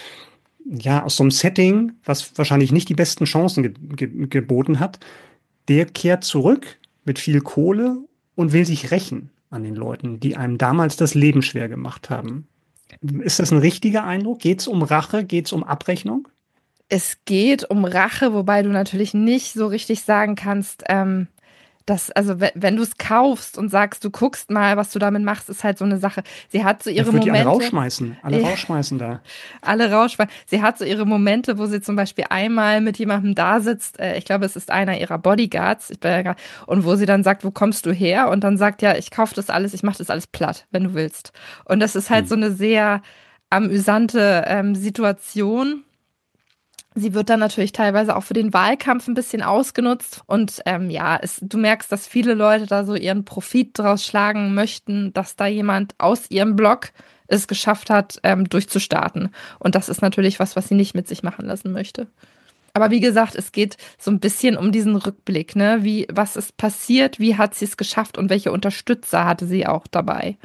ja, aus so einem Setting, was wahrscheinlich nicht die besten Chancen ge ge geboten hat. Der kehrt zurück mit viel Kohle und will sich rächen an den Leuten, die einem damals das Leben schwer gemacht haben. Ist das ein richtiger Eindruck? Geht es um Rache? Geht es um Abrechnung? Es geht um Rache, wobei du natürlich nicht so richtig sagen kannst, ähm, dass, also we- wenn du es kaufst und sagst, du guckst mal, was du damit machst, ist halt so eine Sache. Sie hat so Er ihre wird die alle Momente. rausschmeißen. Alle Ja, rausschmeißen da. alle Rauschwein. Sie hat so ihre Momente, wo sie zum Beispiel einmal mit jemandem da sitzt, äh, ich glaube, es ist einer ihrer Bodyguards, ich bin ja gar, und wo sie dann sagt, wo kommst du her? Und dann sagt, ja, ich kaufe das alles, ich mache das alles platt, wenn du willst. Und das ist halt Hm. so eine sehr amüsante ähm, Situation. Sie wird dann natürlich teilweise auch für den Wahlkampf ein bisschen ausgenutzt. Und ähm, ja, es, du merkst, dass viele Leute da so ihren Profit draus schlagen möchten, dass da jemand aus ihrem Blog es geschafft hat, ähm, durchzustarten. Und das ist natürlich was, was sie nicht mit sich machen lassen möchte. Aber wie gesagt, es geht so ein bisschen um diesen Rückblick, ne? Wie, was ist passiert, wie hat sie es geschafft und welche Unterstützer hatte sie auch dabei?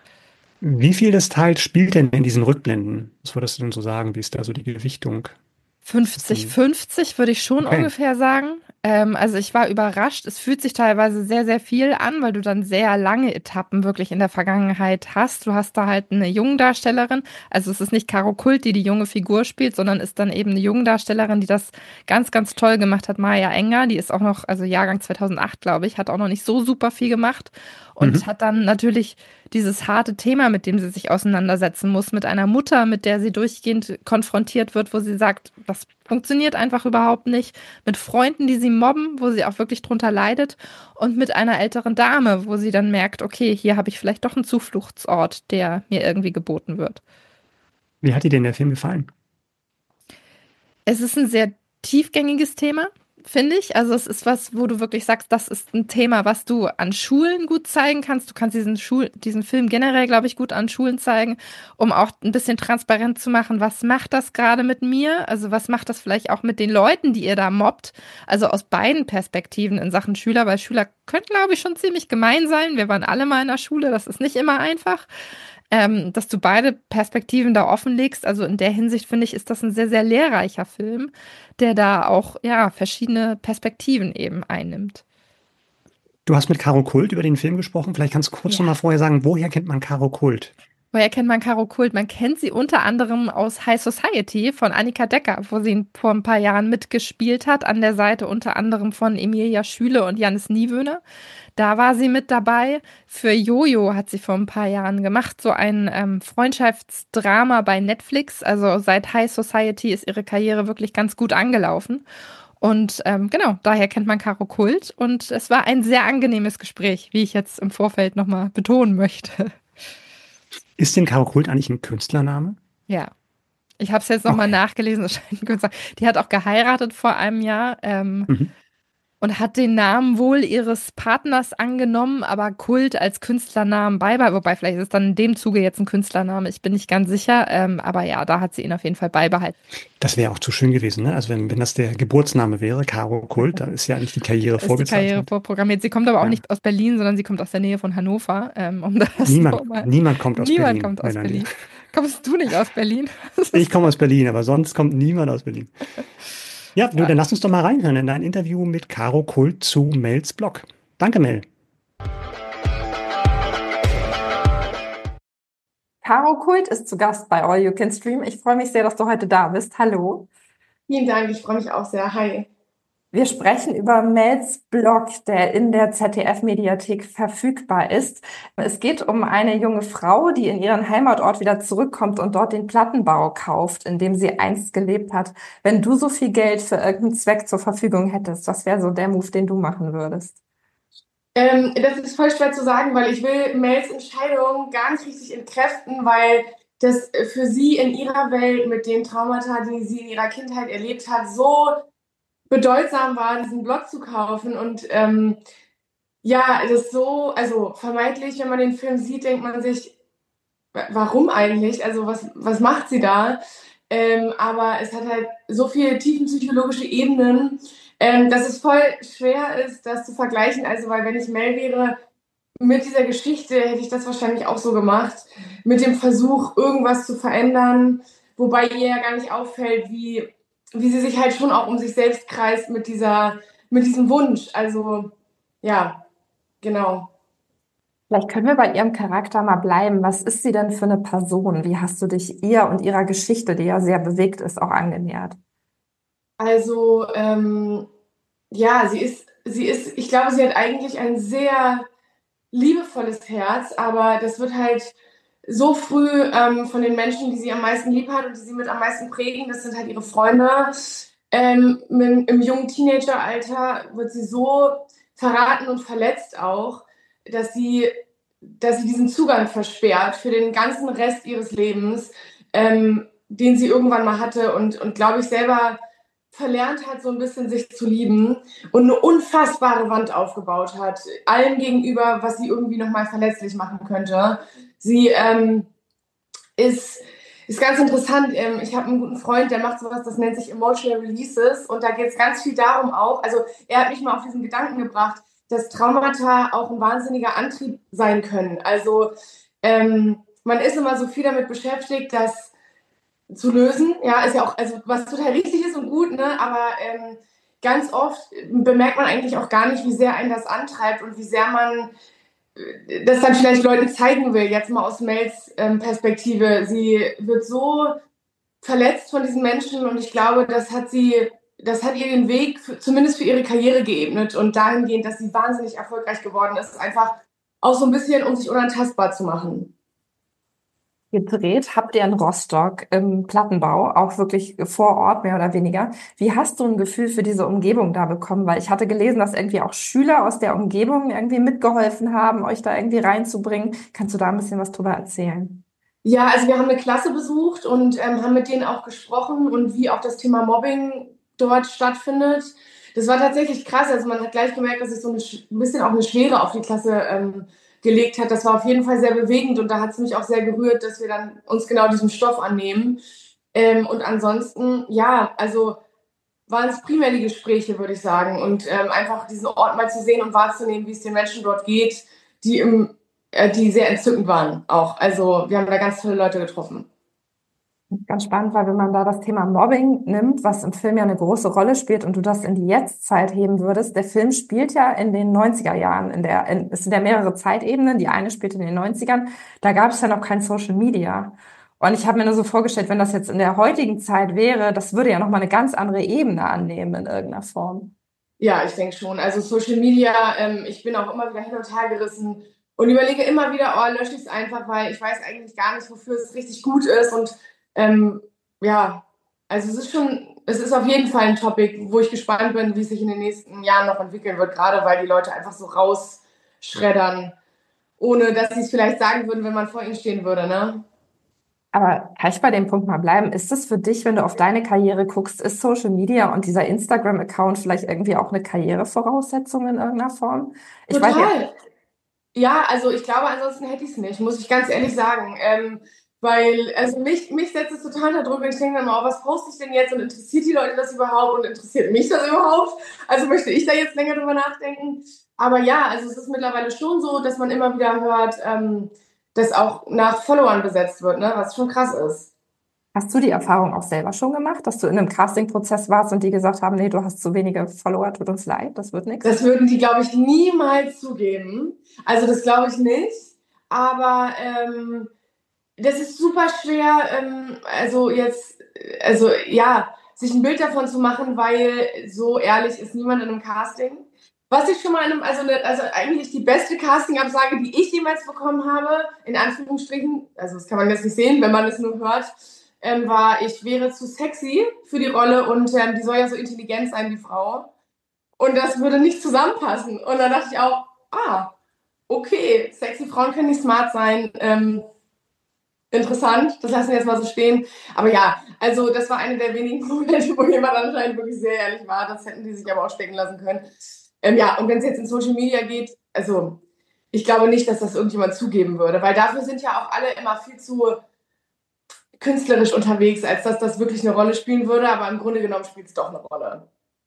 Wie viel des Teils spielt denn in diesen Rückblenden? Was würdest du denn so sagen? Wie ist da so die Gewichtung? Ist das fünfzig denn? fünfzig würde ich schon Okay. ungefähr sagen. Ähm, also ich war überrascht. Es fühlt sich teilweise sehr, sehr viel an, weil du dann sehr lange Etappen wirklich in der Vergangenheit hast. Du hast da halt eine Jungdarstellerin. Also es ist nicht Caro Kult, die die junge Figur spielt, sondern ist dann eben eine Jungdarstellerin, die das ganz, ganz toll gemacht hat. Maya Enger, die ist auch noch, also Jahrgang zweitausendacht, glaube ich, hat auch noch nicht so super viel gemacht und Mhm. hat dann natürlich dieses harte Thema, mit dem sie sich auseinandersetzen muss, mit einer Mutter, mit der sie durchgehend konfrontiert wird, wo sie sagt, das funktioniert einfach überhaupt nicht, mit Freunden, die sie mobben, wo sie auch wirklich drunter leidet und mit einer älteren Dame, wo sie dann merkt, okay, hier habe ich vielleicht doch einen Zufluchtsort, der mir irgendwie geboten wird. Wie hat dir denn der Film gefallen? Es ist ein sehr tiefgängiges Thema, finde ich. Also es ist was, wo du wirklich sagst, das ist ein Thema, was du an Schulen gut zeigen kannst. Du kannst diesen Schul diesen Film generell, glaube ich, gut an Schulen zeigen, um auch ein bisschen transparent zu machen, was macht das gerade mit mir? Also was macht das vielleicht auch mit den Leuten, die ihr da mobbt? Also aus beiden Perspektiven in Sachen Schüler, weil Schüler können, glaube ich, schon ziemlich gemein sein. Wir waren alle mal in der Schule, das ist nicht immer einfach, ähm, dass du beide Perspektiven da offenlegst. Also in der Hinsicht finde ich, ist das ein sehr, sehr lehrreicher Film, der da auch ja verschiedene Perspektiven eben einnimmt. Du hast mit Caro Kult über den Film gesprochen. Vielleicht kannst du kurz noch Ja. mal vorher sagen, woher kennt man Caro Kult? Woher kennt man Caro Kult? Man kennt sie unter anderem aus High Society von Annika Decker, wo sie vor ein paar Jahren mitgespielt hat, an der Seite unter anderem von Emilia Schüle und Jannis Niewöhner. Da war sie mit dabei. Für Jojo hat sie vor ein paar Jahren gemacht, so ein ähm, Freundschaftsdrama bei Netflix. Also seit High Society ist ihre Karriere wirklich ganz gut angelaufen. Und ähm, genau, daher kennt man Caro Kult. Und es war ein sehr angenehmes Gespräch, wie ich jetzt im Vorfeld nochmal betonen möchte. Ist denn Caro Kult eigentlich ein Künstlername? Ja. Ich habe es jetzt nochmal Okay. nachgelesen. Das scheint ein Künstler. Die hat auch geheiratet vor einem Jahr ähm, Mhm. und hat den Namen wohl ihres Partners angenommen, aber Kult als Künstlernamen beibehalten. Wobei, vielleicht ist es dann in dem Zuge jetzt ein Künstlername. Ich bin nicht ganz sicher. Ähm, aber ja, da hat sie ihn auf jeden Fall beibehalten. Das wäre auch zu schön gewesen, ne? Also wenn, wenn das der Geburtsname wäre, Caro Kult, dann ist ja eigentlich die Karriere Ist die Karriere vorgezeichnet. vorprogrammiert. Sie kommt aber auch Ja. nicht aus Berlin, sondern sie kommt aus der Nähe von Hannover. Ähm, um das Niemand, nochmal. niemand kommt aus Niemand Berlin, kommt aus Melanie. Berlin. Kommst du nicht aus Berlin? Das Ich ist, komme aus Berlin, aber sonst kommt niemand aus Berlin. Ja, du, ja. dann lass uns doch mal reinhören in dein Interview mit Caro Kult zu Mels Blog. Danke, Mel. Caro Kult ist zu Gast bei All You Can Stream. Ich freue mich sehr, dass du heute da bist. Hallo. Vielen Dank, ich freue mich auch sehr. Hi. Wir sprechen über Mels Blog, der in der Z D F-Mediathek verfügbar ist. Es geht um eine junge Frau, die in ihren Heimatort wieder zurückkommt und dort den Plattenbau kauft, in dem sie einst gelebt hat. Wenn du so viel Geld für irgendeinen Zweck zur Verfügung hättest, was wäre so der Move, den du machen würdest? Ähm, das ist voll schwer zu sagen, weil ich will Mels Entscheidung gar nicht richtig entkräften, weil das für sie in ihrer Welt mit den Traumata, die sie in ihrer Kindheit erlebt hat, so bedeutsam war, diesen Blog zu kaufen. Und ähm, ja, es ist so, also vermeintlich, wenn man den Film sieht, denkt man sich, wa- warum eigentlich? Also was, was macht sie da? Ähm, aber es hat halt so viele tiefenpsychologische Ebenen, ähm, dass es voll schwer ist, das zu vergleichen. Also, weil wenn ich Mel wäre, mit dieser Geschichte hätte ich das wahrscheinlich auch so gemacht, mit dem Versuch, irgendwas zu verändern, wobei ihr ja gar nicht auffällt, wie, wie sie sich halt schon auch um sich selbst kreist mit dieser, mit diesem Wunsch. Also, ja, genau. Vielleicht können wir bei ihrem Charakter mal bleiben. Was ist sie denn für eine Person? Wie hast du dich ihr und ihrer Geschichte, die ja sehr bewegt ist, auch angenähert? Also, ähm, ja, sie ist, sie ist, ich glaube, sie hat eigentlich ein sehr liebevolles Herz, aber das wird halt so früh ähm, von den Menschen, die sie am meisten lieb hat und die sie mit am meisten prägen, das sind halt ihre Freunde. Ähm, im, im jungen Teenageralter wird sie so verraten und verletzt auch, dass sie, dass sie diesen Zugang versperrt für den ganzen Rest ihres Lebens, ähm, den sie irgendwann mal hatte und, und glaube ich, selber verlernt hat, so ein bisschen sich zu lieben und eine unfassbare Wand aufgebaut hat, allem gegenüber, was sie irgendwie nochmal verletzlich machen könnte. Sie ähm, ist, ist ganz interessant. Ähm, ich habe einen guten Freund, der macht sowas, das nennt sich Emotional Releases und da geht es ganz viel darum auch, also er hat mich mal auf diesen Gedanken gebracht, dass Traumata auch ein wahnsinniger Antrieb sein können. Also ähm, man ist immer so viel damit beschäftigt, dass zu lösen. Ja, ist ja auch, also was total richtig ist und gut, ne? Aber ähm, ganz oft bemerkt man eigentlich auch gar nicht, wie sehr einen das antreibt und wie sehr man äh, das dann vielleicht Leuten zeigen will. Jetzt mal aus Mels ähm, Perspektive. Sie wird so verletzt von diesen Menschen und ich glaube, das hat sie, das hat ihr den Weg für, zumindest für ihre Karriere geebnet und dahingehend, dass sie wahnsinnig erfolgreich geworden ist, einfach auch so ein bisschen, um sich unantastbar zu machen. Gedreht habt ihr in Rostock im Plattenbau, auch wirklich vor Ort mehr oder weniger. Wie hast du ein Gefühl für diese Umgebung da bekommen? Weil ich hatte gelesen, dass irgendwie auch Schüler aus der Umgebung irgendwie mitgeholfen haben, euch da irgendwie reinzubringen. Kannst du da ein bisschen was drüber erzählen? Ja, also wir haben eine Klasse besucht und ähm, haben mit denen auch gesprochen und wie auch das Thema Mobbing dort stattfindet. Das war tatsächlich krass. Also man hat gleich gemerkt, dass sich so eine, ein bisschen auch eine Schwere auf die Klasse ähm, gelegt hat. Das war auf jeden Fall sehr bewegend und da hat es mich auch sehr gerührt, dass wir dann uns genau diesem Stoff annehmen. Ähm, und ansonsten, ja, also waren es primär die Gespräche, würde ich sagen. Und ähm, einfach diesen Ort mal zu sehen und wahrzunehmen, wie es den Menschen dort geht, die, im, äh, die sehr entzückend waren auch. Also wir haben da ganz tolle Leute getroffen. Ganz spannend, weil wenn man da das Thema Mobbing nimmt, was im Film ja eine große Rolle spielt und du das in die Jetztzeit heben würdest, der Film spielt ja in den neunziger Jahren, in der, in, es sind ja mehrere Zeitebenen, die eine spielt in den neunzigern, da gab es ja noch kein Social Media. Und ich habe mir nur so vorgestellt, wenn das jetzt in der heutigen Zeit wäre, das würde ja nochmal eine ganz andere Ebene annehmen in irgendeiner Form. Ja, ich denke schon. Also Social Media, ähm, ich bin auch immer wieder hin und her gerissen und überlege immer wieder, oh, lösche ich es einfach, weil ich weiß eigentlich gar nicht, wofür es richtig gut ist. Und ähm, ja, also es ist schon, es ist auf jeden Fall ein Topic, wo ich gespannt bin, wie es sich in den nächsten Jahren noch entwickeln wird, gerade weil die Leute einfach so rausschreddern, ohne dass sie es vielleicht sagen würden, wenn man vor ihnen stehen würde, ne? Aber kann ich bei dem Punkt mal bleiben? Ist es für dich, wenn du auf deine Karriere guckst, ist Social Media und dieser Instagram-Account vielleicht irgendwie auch eine Karrierevoraussetzung in irgendeiner Form? Ich weiß ja, Total. Ja, also ich glaube, ansonsten hätte ich es nicht, muss ich ganz ehrlich sagen. Ähm, weil, also mich, mich setzt es total unter Druck und ich denke mir immer, oh, was poste ich denn jetzt und interessiert die Leute das überhaupt und interessiert mich das überhaupt? Also möchte ich da jetzt länger drüber nachdenken? Aber ja, also es ist mittlerweile schon so, dass man immer wieder hört, ähm, dass auch nach Followern besetzt wird, ne? Was schon krass ist. hast du die Erfahrung auch selber schon gemacht, dass du in einem Casting-Prozess warst und die gesagt haben, nee, du hast zu wenige Follower, tut uns leid, das wird nichts? Das würden die, glaube ich, niemals zugeben. Also das glaube ich nicht. Aber ähm, das ist super schwer, ähm, also jetzt, also ja, sich ein Bild davon zu machen, weil so ehrlich ist niemand in einem Casting. Was ich schon mal in einem, also, eine, also eigentlich die beste Casting-Absage, die ich jemals bekommen habe, in Anführungsstrichen, also das kann man jetzt nicht sehen, wenn man es nur hört, ähm, war, ich wäre zu sexy für die Rolle und ähm, die soll ja so intelligent sein, die Frau. Und das würde nicht zusammenpassen. Und dann dachte ich auch, ah, okay, sexy Frauen können nicht smart sein. Ähm, interessant, das lassen wir jetzt mal so stehen. Aber ja, also das war eine der wenigen Momente, wo jemand anscheinend wirklich sehr ehrlich war. Das hätten die sich aber auch stecken lassen können. Ähm, ja, und wenn es jetzt in Social Media geht, also ich glaube nicht, dass das irgendjemand zugeben würde, weil dafür sind ja auch alle immer viel zu künstlerisch unterwegs, als dass das wirklich eine Rolle spielen würde, aber im Grunde genommen spielt es doch eine Rolle.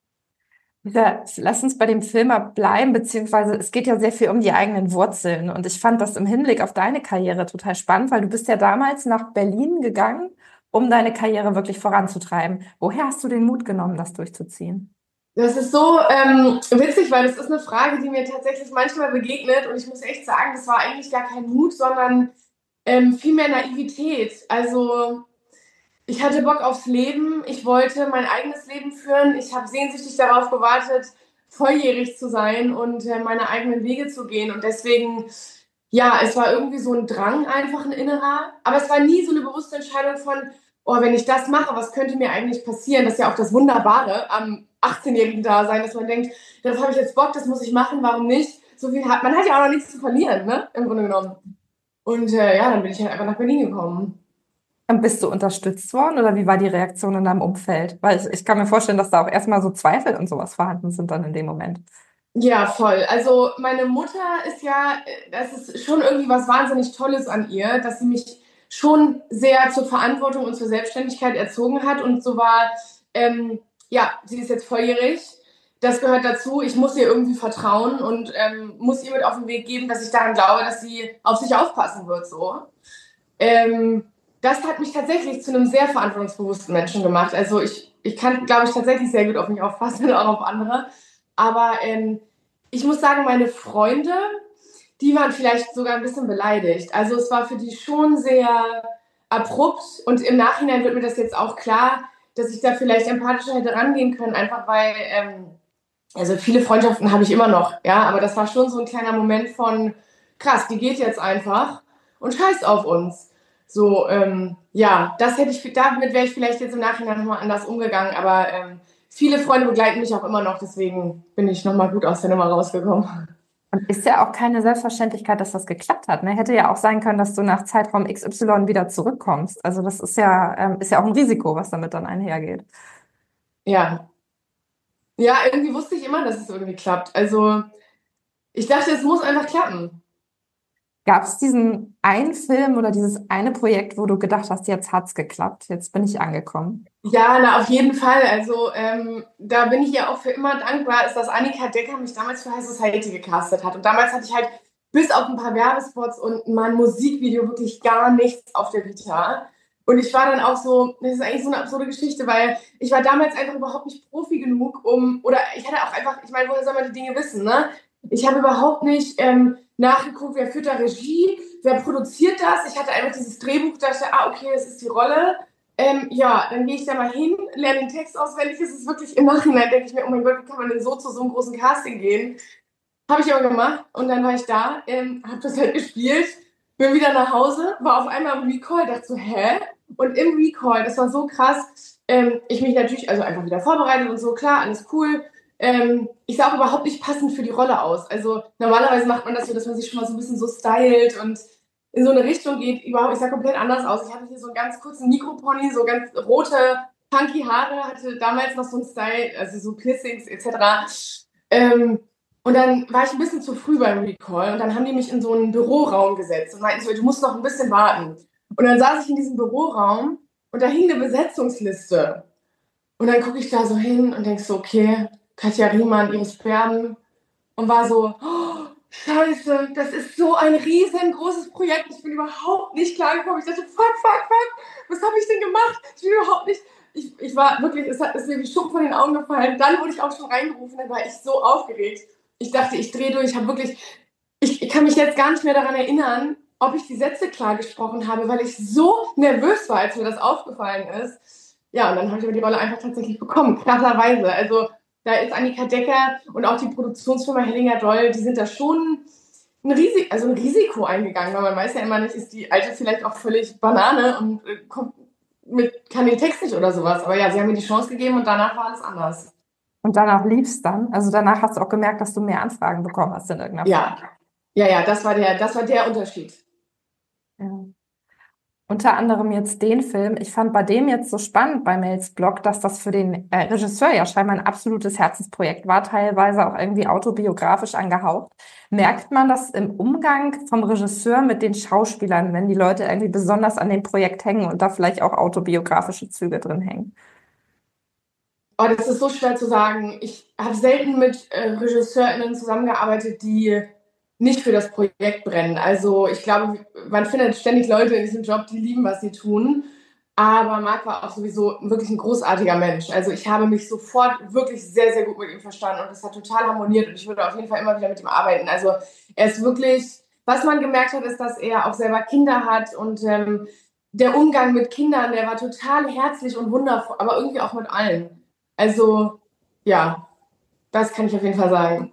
Ja, lass uns bei dem Film mal bleiben, beziehungsweise es geht ja sehr viel um die eigenen Wurzeln. Und ich fand das im Hinblick auf deine Karriere total spannend, weil du bist ja damals nach Berlin gegangen, um deine Karriere wirklich voranzutreiben. Woher hast du den Mut genommen, das durchzuziehen? Das ist so ähm, witzig, weil das ist eine Frage, die mir tatsächlich manchmal begegnet. Und ich muss echt sagen, das war eigentlich gar kein Mut, sondern ähm, vielmehr Naivität. Also ich hatte Bock aufs Leben, ich wollte mein eigenes Leben führen, ich habe sehnsüchtig darauf gewartet, volljährig zu sein und äh, meine eigenen Wege zu gehen. Und deswegen, ja, es war irgendwie so ein Drang, einfach ein innerer. Aber es war nie so eine bewusste Entscheidung von, oh, wenn ich das mache, was könnte mir eigentlich passieren? Das ist ja auch das Wunderbare am achtzehnjährigen Dasein, dass man denkt, darauf habe ich jetzt Bock, das muss ich machen, warum nicht? So viel hat, man hat ja auch noch nichts zu verlieren, ne? Im Grunde genommen. Und äh, ja, dann bin ich halt einfach nach Berlin gekommen. Und bist du unterstützt worden oder wie war die Reaktion in deinem Umfeld? Weil ich, ich kann mir vorstellen, dass da auch erstmal so Zweifel und sowas vorhanden sind dann in dem Moment. Ja, voll. Also meine Mutter ist ja, das ist schon irgendwie was wahnsinnig Tolles an ihr, dass sie mich schon sehr zur Verantwortung und zur Selbstständigkeit erzogen hat. Und so war, ähm, ja, sie ist jetzt volljährig. Das gehört dazu. Ich muss ihr irgendwie vertrauen und ähm, muss ihr mit auf den Weg geben, dass ich daran glaube, dass sie auf sich aufpassen wird. So. Ähm, das hat mich tatsächlich zu einem sehr verantwortungsbewussten Menschen gemacht. Also ich, ich kann, glaube ich, tatsächlich sehr gut auf mich aufpassen und auch auf andere. Aber ähm, ich muss sagen, meine Freunde, die waren vielleicht sogar ein bisschen beleidigt. Also es war für die schon sehr abrupt. Und im Nachhinein wird mir das jetzt auch klar, dass ich da vielleicht empathischer hätte rangehen können. Einfach weil, ähm, also viele Freundschaften habe ich immer noch. Ja, aber das war schon so ein kleiner Moment von, krass, die geht jetzt einfach und scheißt auf uns. So, ähm, ja, das hätte ich, damit wäre ich vielleicht jetzt im Nachhinein nochmal anders umgegangen, aber ähm, viele Freunde begleiten mich auch immer noch, deswegen bin ich nochmal gut aus der Nummer rausgekommen. Und ist ja auch keine Selbstverständlichkeit, dass das geklappt hat. Ne? Hätte ja auch sein können, dass du nach Zeitraum X Y wieder zurückkommst. Also das ist ja, ähm, ist ja auch ein Risiko, was damit dann einhergeht. Ja. Ja, irgendwie wusste ich immer, dass es irgendwie klappt. Also ich dachte, es muss einfach klappen. Gab es diesen einen Film oder dieses eine Projekt, wo du gedacht hast, jetzt hat's geklappt, jetzt bin ich angekommen? Ja, na, auf jeden Fall. Also ähm, da bin ich ja auch für immer dankbar, ist, dass Annika Decker mich damals für High Society gecastet hat. Und damals hatte ich halt bis auf ein paar Werbespots und mal ein Musikvideo wirklich gar nichts auf der Vita. Und ich war dann auch so, das ist eigentlich so eine absurde Geschichte, weil ich war damals einfach überhaupt nicht Profi genug, um, oder ich hatte auch einfach, ich meine, woher soll man die Dinge wissen, ne? Ich habe überhaupt nicht ähm, nachgeguckt, wer führt da Regie, wer produziert das. Ich hatte einfach dieses Drehbuch, dachte, ah, okay, das ist die Rolle. Ähm, ja, dann gehe ich da mal hin, lerne den Text auswendig. Es ist wirklich im Nachhinein, denke ich mir, oh mein Gott, wie kann man denn so zu so einem großen Casting gehen? Habe ich aber gemacht und dann war ich da, ähm, habe das halt gespielt, bin wieder nach Hause, war auf einmal im Recall, dachte so, hä? Und im Recall, das war so krass, ähm, ich mich natürlich, also einfach wieder vorbereitet und so, klar, alles cool. Ähm, ich sah auch überhaupt nicht passend für die Rolle aus. Also normalerweise macht man das so, dass man sich schon mal so ein bisschen so stylt und in so eine Richtung geht. Überhaupt, ich sah komplett anders aus. Ich hatte hier so einen ganz kurzen Mikropony, so ganz rote, funky Haare, hatte damals noch so einen Style, also so Piercings et cetera. Ähm, und dann war ich ein bisschen zu früh beim Recall und dann haben die mich in so einen Büroraum gesetzt und meinten so, du musst noch ein bisschen warten. Und dann saß ich in diesem Büroraum und da hing eine Besetzungsliste. Und dann gucke ich da so hin und denk so, okay, Katja Riemann, Iris Berben, und war so, oh, scheiße, das ist so ein riesengroßes Projekt, ich bin überhaupt nicht klargekommen. Ich dachte, fuck, fuck, fuck, was habe ich denn gemacht? Ich bin überhaupt nicht, ich, ich war wirklich, es hat, es ist mir wie Schuppen von den Augen gefallen. Dann wurde ich auch schon reingerufen, dann war ich so aufgeregt. Ich dachte, ich drehe durch, ich habe wirklich, ich, ich kann mich jetzt gar nicht mehr daran erinnern, ob ich die Sätze klar gesprochen habe, weil ich so nervös war, als mir das aufgefallen ist. Ja, und dann habe ich aber die Rolle einfach tatsächlich bekommen, krasserweise. Also da ist Annika Decker und auch die Produktionsfirma Hellinger Doll, die sind da schon ein, Risik also ein Risiko eingegangen, weil man weiß ja immer nicht, ist die Alte vielleicht auch völlig Banane und äh, kommt mit, kann den Text nicht oder sowas. Aber ja, sie haben mir die Chance gegeben und danach war alles anders. Und danach lief's dann? Also danach hast du auch gemerkt, dass du mehr Anfragen bekommen hast in irgendeiner Form? Ja, ja, ja, das war der, das war der Unterschied. Ja. Unter anderem jetzt den Film. Ich fand bei dem jetzt so spannend bei Mels Blog, dass das für den äh, Regisseur ja scheinbar ein absolutes Herzensprojekt war, teilweise auch irgendwie autobiografisch angehaucht. Merkt man das im Umgang vom Regisseur mit den Schauspielern, wenn die Leute irgendwie besonders an dem Projekt hängen und da vielleicht auch autobiografische Züge drin hängen? Oh, das ist so schwer zu sagen. Ich habe selten mit äh, RegisseurInnen zusammengearbeitet, die nicht für das Projekt brennen. Also ich glaube, man findet ständig Leute in diesem Job, die lieben, was sie tun. Aber Marc war auch sowieso wirklich ein großartiger Mensch. Also ich habe mich sofort wirklich sehr, sehr gut mit ihm verstanden und es hat total harmoniert und ich würde auf jeden Fall immer wieder mit ihm arbeiten. Also er ist wirklich, was man gemerkt hat, ist, dass er auch selber Kinder hat und ähm, der Umgang mit Kindern, der war total herzlich und wundervoll, aber irgendwie auch mit allen. Also ja, das kann ich auf jeden Fall sagen.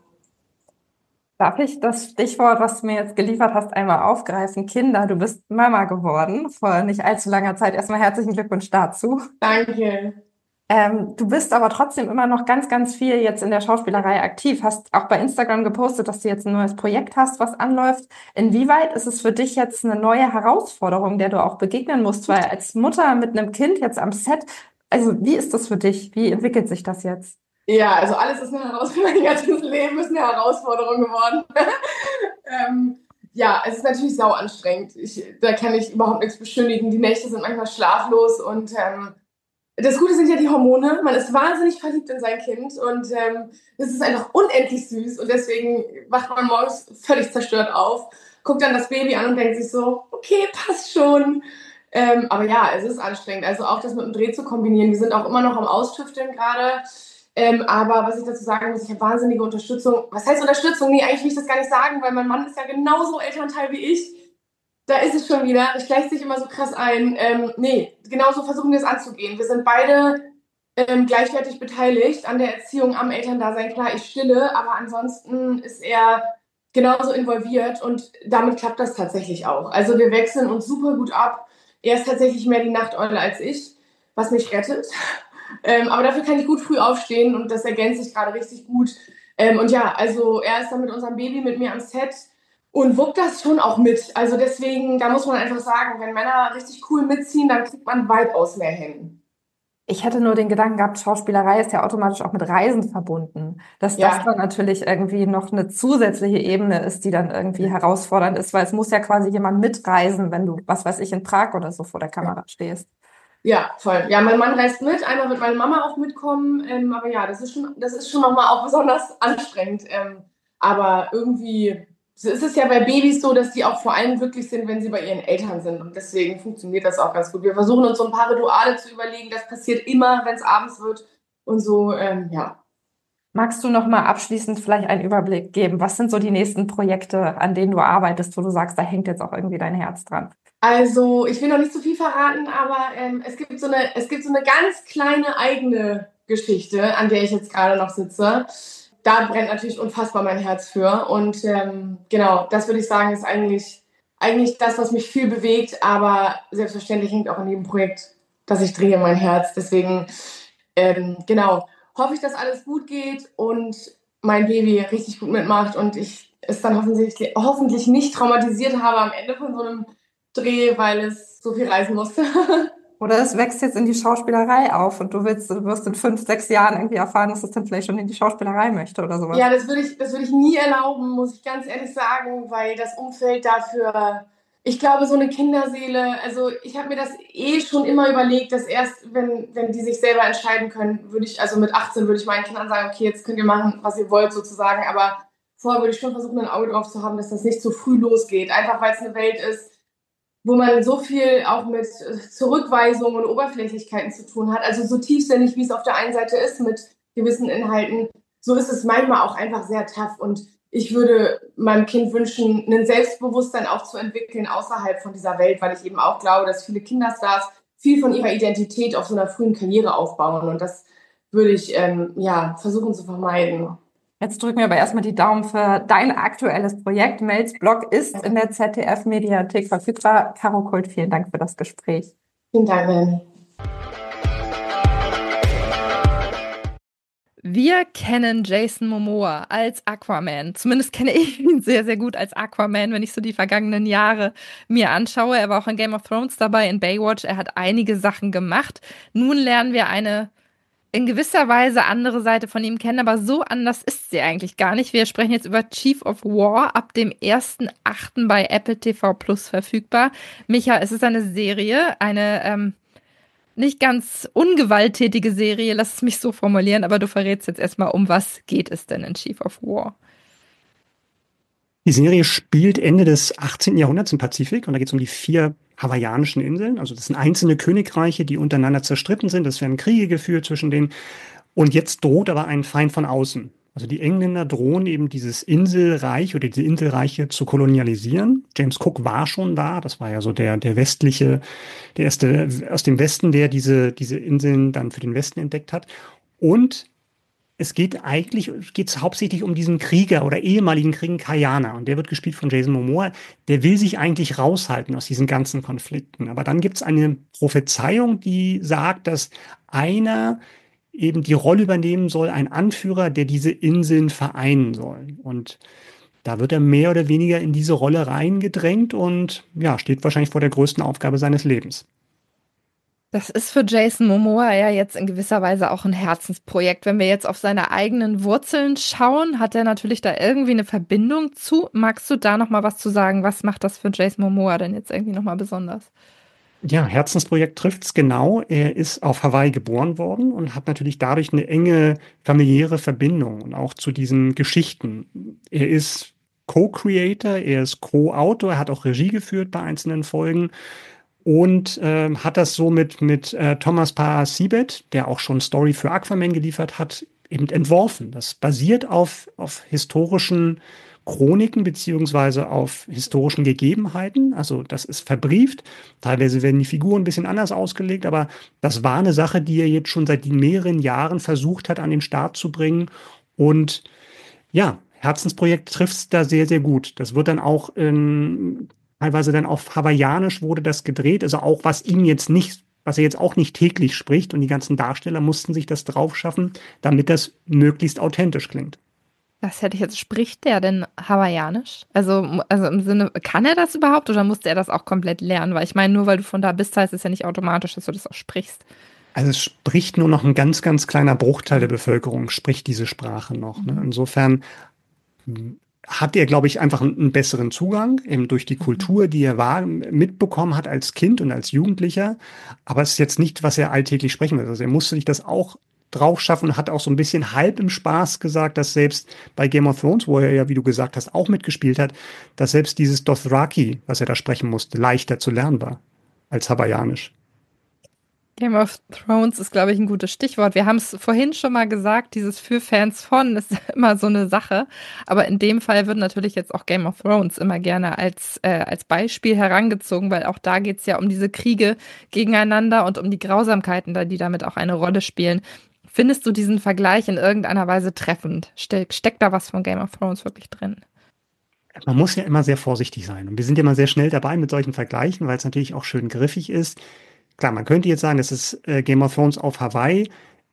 Darf ich das Stichwort, was du mir jetzt geliefert hast, einmal aufgreifen? Kinder, du bist Mama geworden vor nicht allzu langer Zeit. Erstmal herzlichen Glückwunsch dazu. Danke. Ähm, du bist aber trotzdem immer noch ganz, ganz viel jetzt in der Schauspielerei aktiv. Hast auch bei Instagram gepostet, dass du jetzt ein neues Projekt hast, was anläuft. Inwieweit ist es für dich jetzt eine neue Herausforderung, der du auch begegnen musst? Weil als Mutter mit einem Kind jetzt am Set, also wie ist das für dich? Wie entwickelt sich das jetzt? Ja, also alles ist eine Herausforderung. Mein ganzes Leben ist eine Herausforderung geworden. ähm, ja, es ist natürlich sau anstrengend. Ich, da kann ich überhaupt nichts beschönigen. Die Nächte sind manchmal schlaflos und ähm, das Gute sind ja die Hormone. Man ist wahnsinnig verliebt in sein Kind und ähm, es ist einfach unendlich süß und deswegen wacht man morgens völlig zerstört auf, guckt dann das Baby an und denkt sich so, okay, passt schon. Ähm, aber ja, es ist anstrengend. Also auch das mit dem Dreh zu kombinieren. Wir sind auch immer noch am Austüfteln gerade. Ähm, aber was ich dazu sagen muss, ich habe wahnsinnige Unterstützung. Was heißt Unterstützung? Nee, eigentlich will ich das gar nicht sagen, weil mein Mann ist ja genauso Elternteil wie ich. Da ist es schon wieder. Das schleicht sich immer so krass ein. Ähm, nee, genauso versuchen wir es anzugehen. Wir sind beide ähm, gleichwertig beteiligt an der Erziehung, am Elterndasein. Klar, ich stille, aber ansonsten ist er genauso involviert und damit klappt das tatsächlich auch. Also wir wechseln uns super gut ab. Er ist tatsächlich mehr die Nachteule als ich, was mich rettet. Ähm, aber dafür kann ich gut früh aufstehen und das ergänzt sich gerade richtig gut. Ähm, und ja, also er ist dann mit unserem Baby mit mir am Set und wuppt das schon auch mit. Also deswegen, da muss man einfach sagen, wenn Männer richtig cool mitziehen, dann kriegt man weitaus mehr hin. Ich hätte nur den Gedanken gehabt, Schauspielerei ist ja automatisch auch mit Reisen verbunden. Dass das Ja. dann natürlich irgendwie noch eine zusätzliche Ebene ist, die dann irgendwie herausfordernd ist, weil es muss ja quasi jemand mitreisen, wenn du, was weiß ich, in Prag oder so vor der Kamera stehst. Ja, voll. Ja, mein Mann reist mit. Einmal wird meine Mama auch mitkommen. Ähm, aber ja, das ist schon, das ist schon nochmal auch besonders anstrengend. Ähm, aber irgendwie so ist es ja bei Babys so, dass die auch vor allem glücklich sind, wenn sie bei ihren Eltern sind. Und deswegen funktioniert das auch ganz gut. Wir versuchen uns so ein paar Rituale zu überlegen. Das passiert immer, wenn es abends wird. Und so, ähm, ja. Magst du noch mal abschließend vielleicht einen Überblick geben? Was sind so die nächsten Projekte, an denen du arbeitest, wo du sagst, da hängt jetzt auch irgendwie dein Herz dran? Also, ich will noch nicht zu viel verraten, aber ähm, es gibt so eine, es gibt so eine ganz kleine eigene Geschichte, an der ich jetzt gerade noch sitze. Da brennt natürlich unfassbar mein Herz für. Und ähm, genau, das würde ich sagen, ist eigentlich, eigentlich das, was mich viel bewegt. Aber selbstverständlich hängt auch in jedem Projekt, das ich drehe, mein Herz. Deswegen, ähm, genau, hoffe ich, dass alles gut geht und mein Baby richtig gut mitmacht und ich es dann hoffentlich, hoffentlich nicht traumatisiert habe am Ende von so einem Dreh, weil es so viel reisen musste. Oder es wächst jetzt in die Schauspielerei auf und du willst, du wirst in fünf, sechs Jahren irgendwie erfahren, dass es dann vielleicht schon in die Schauspielerei möchte oder sowas. Ja, das würde ich, das würde ich nie erlauben, muss ich ganz ehrlich sagen, weil das Umfeld dafür, ich glaube, so eine Kinderseele, also ich habe mir das eh schon immer überlegt, dass erst, wenn, wenn die sich selber entscheiden können, würde ich, also mit achtzehn würde ich meinen Kindern sagen, okay, jetzt könnt ihr machen, was ihr wollt sozusagen, aber vorher würde ich schon versuchen, ein Auge drauf zu haben, dass das nicht so früh losgeht, einfach weil es eine Welt ist, wo man so viel auch mit Zurückweisungen und Oberflächlichkeiten zu tun hat. Also so tiefsinnig, wie es auf der einen Seite ist mit gewissen Inhalten, so ist es manchmal auch einfach sehr tough. Und ich würde meinem Kind wünschen, ein Selbstbewusstsein auch zu entwickeln außerhalb von dieser Welt, weil ich eben auch glaube, dass viele Kinderstars viel von ihrer Identität auf so einer frühen Karriere aufbauen. Und das würde ich ähm, ja versuchen zu vermeiden. Jetzt drücken wir aber erstmal die Daumen für dein aktuelles Projekt. Mels Blog ist in der Z D F-Mediathek verfügbar. Caro Kult, vielen Dank für das Gespräch. Vielen Dank, Melanie. Wir kennen Jason Momoa als Aquaman. Zumindest kenne ich ihn sehr, sehr gut als Aquaman, wenn ich so die vergangenen Jahre mir anschaue. Er war auch in Game of Thrones dabei, in Baywatch. Er hat einige Sachen gemacht. Nun lernen wir eine in gewisser Weise andere Seite von ihm kennen, aber so anders ist sie eigentlich gar nicht. Wir sprechen jetzt über Chief of War, ab dem ersten achten bei Apple T V Plus verfügbar. Micha, es ist eine Serie, eine ähm, nicht ganz ungewalttätige Serie, lass es mich so formulieren, aber du verrätst jetzt erstmal, um was geht es denn in Chief of War? Die Serie spielt Ende des achtzehnten. Jahrhunderts im Pazifik und da geht es um die vier hawaiianischen Inseln. Also das sind einzelne Königreiche, die untereinander zerstritten sind. Es werden Kriege geführt zwischen denen. Und jetzt droht aber ein Feind von außen. Also die Engländer drohen eben dieses Inselreich oder diese Inselreiche zu kolonialisieren. James Cook war schon da. Das war ja so der, der westliche, der erste aus dem Westen, der diese, diese Inseln dann für den Westen entdeckt hat. Und es geht eigentlich geht's hauptsächlich um diesen Krieger oder ehemaligen Krieger Kayana. Und der wird gespielt von Jason Momoa. Der will sich eigentlich raushalten aus diesen ganzen Konflikten. Aber dann gibt es eine Prophezeiung, die sagt, dass einer eben die Rolle übernehmen soll, ein Anführer, der diese Inseln vereinen soll. Und da wird er mehr oder weniger in diese Rolle reingedrängt und ja, steht wahrscheinlich vor der größten Aufgabe seines Lebens. Das ist für Jason Momoa ja jetzt in gewisser Weise auch ein Herzensprojekt. Wenn wir jetzt auf seine eigenen Wurzeln schauen, hat er natürlich da irgendwie eine Verbindung zu. Magst du da noch mal was zu sagen? Was macht das für Jason Momoa denn jetzt irgendwie noch mal besonders? Ja, Herzensprojekt trifft's genau. Er ist auf Hawaii geboren worden und hat natürlich dadurch eine enge familiäre Verbindung und auch zu diesen Geschichten. Er ist Co-Creator, er ist Co-Autor, er hat auch Regie geführt bei einzelnen Folgen. Und äh, hat das so mit, mit äh, Thomas Paar-Sibet, der auch schon Story für Aquaman geliefert hat, eben entworfen. Das basiert auf, auf historischen Chroniken beziehungsweise auf historischen Gegebenheiten. Also das ist verbrieft. Teilweise werden die Figuren ein bisschen anders ausgelegt, aber das war eine Sache, die er jetzt schon seit mehreren Jahren versucht hat, an den Start zu bringen. Und ja, Herzensprojekt trifft es da sehr, sehr gut. Das wird dann auch in teilweise dann auf Hawaiianisch wurde das gedreht, also auch was ihm jetzt nicht, was er jetzt auch nicht täglich spricht und die ganzen Darsteller mussten sich das drauf schaffen, damit das möglichst authentisch klingt. Das hätte ich jetzt, spricht der denn Hawaiianisch? Also, also im Sinne, kann er das überhaupt oder musste er das auch komplett lernen? Weil ich meine, nur weil du von da bist, heißt es ja nicht automatisch, dass du das auch sprichst. Also es spricht nur noch ein ganz, ganz kleiner Bruchteil der Bevölkerung, spricht diese Sprache noch. Ne? Insofern hat er, glaube ich, einfach einen, einen besseren Zugang, eben durch die Kultur, die er war, mitbekommen hat als Kind und als Jugendlicher. Aber es ist jetzt nicht, was er alltäglich sprechen will. Also er musste sich das auch drauf schaffen und hat auch so ein bisschen halb im Spaß gesagt, dass selbst bei Game of Thrones, wo er ja, wie du gesagt hast, auch mitgespielt hat, dass selbst dieses Dothraki, was er da sprechen musste, leichter zu lernen war als Hawaiianisch. Game of Thrones ist, glaube ich, ein gutes Stichwort. Wir haben es vorhin schon mal gesagt, dieses für Fans von ist immer so eine Sache. Aber in dem Fall wird natürlich jetzt auch Game of Thrones immer gerne als, äh, als Beispiel herangezogen, weil auch da geht es ja um diese Kriege gegeneinander und um die Grausamkeiten, die damit auch eine Rolle spielen. Findest du diesen Vergleich in irgendeiner Weise treffend? Ste- Steckt da was von Game of Thrones wirklich drin? Man muss ja immer sehr vorsichtig sein. Und wir sind ja immer sehr schnell dabei mit solchen Vergleichen, weil es natürlich auch schön griffig ist. Klar, man könnte jetzt sagen, es ist äh, Game of Thrones auf Hawaii,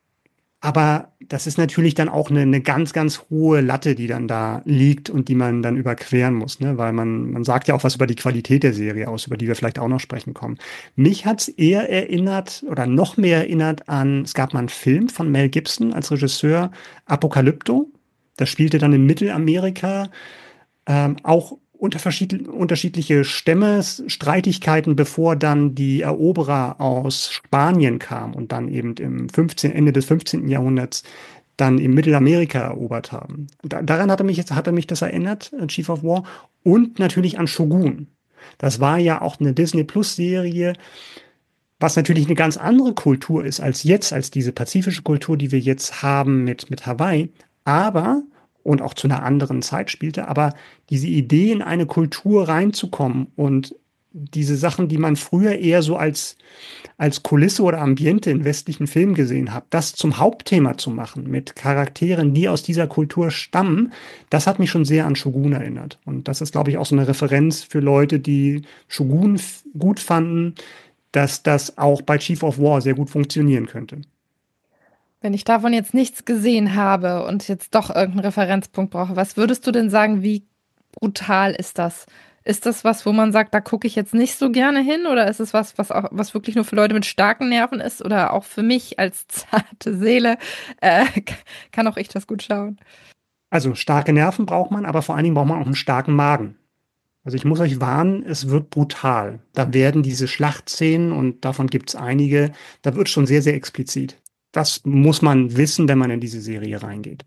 aber das ist natürlich dann auch eine, eine ganz, ganz hohe Latte, die dann da liegt und die man dann überqueren muss, ne? Weil man, man sagt ja auch was über die Qualität der Serie aus, über die wir vielleicht auch noch sprechen kommen. Mich hat's eher erinnert oder noch mehr erinnert an, es gab mal einen Film von Mel Gibson als Regisseur, Apocalypto. Das spielte dann in Mittelamerika, ähm, auch unter verschied- unterschiedliche Stämme, Streitigkeiten, bevor dann die Eroberer aus Spanien kamen und dann eben im fünfzehnten Ende des fünfzehnten. Jahrhunderts dann in Mittelamerika erobert haben. Da, daran hatte mich jetzt, hatte mich das erinnert, Chief of War, und natürlich an Shogun. Das war ja auch eine Disney-Plus-Serie, was natürlich eine ganz andere Kultur ist als jetzt, als diese pazifische Kultur, die wir jetzt haben mit, mit Hawaii. Aber und auch zu einer anderen Zeit spielte, aber diese Idee, in eine Kultur reinzukommen und diese Sachen, die man früher eher so als, als Kulisse oder Ambiente in westlichen Filmen gesehen hat, das zum Hauptthema zu machen, mit Charakteren, die aus dieser Kultur stammen, das hat mich schon sehr an Shogun erinnert. Und das ist, glaube ich, auch so eine Referenz für Leute, die Shogun f- gut fanden, dass das auch bei Chief of War sehr gut funktionieren könnte. Wenn ich davon jetzt nichts gesehen habe und jetzt doch irgendeinen Referenzpunkt brauche, was würdest du denn sagen, wie brutal ist das? Ist das was, wo man sagt, da gucke ich jetzt nicht so gerne hin? Oder ist es was, was auch, was wirklich nur für Leute mit starken Nerven ist? Oder auch für mich als zarte Seele, äh, kann auch ich das gut schauen? Also starke Nerven braucht man, aber vor allen Dingen braucht man auch einen starken Magen. Also ich muss euch warnen, es wird brutal. Da werden diese Schlachtszenen, und davon gibt es einige, da wird schon sehr, sehr explizit. Das muss man wissen, wenn man in diese Serie reingeht.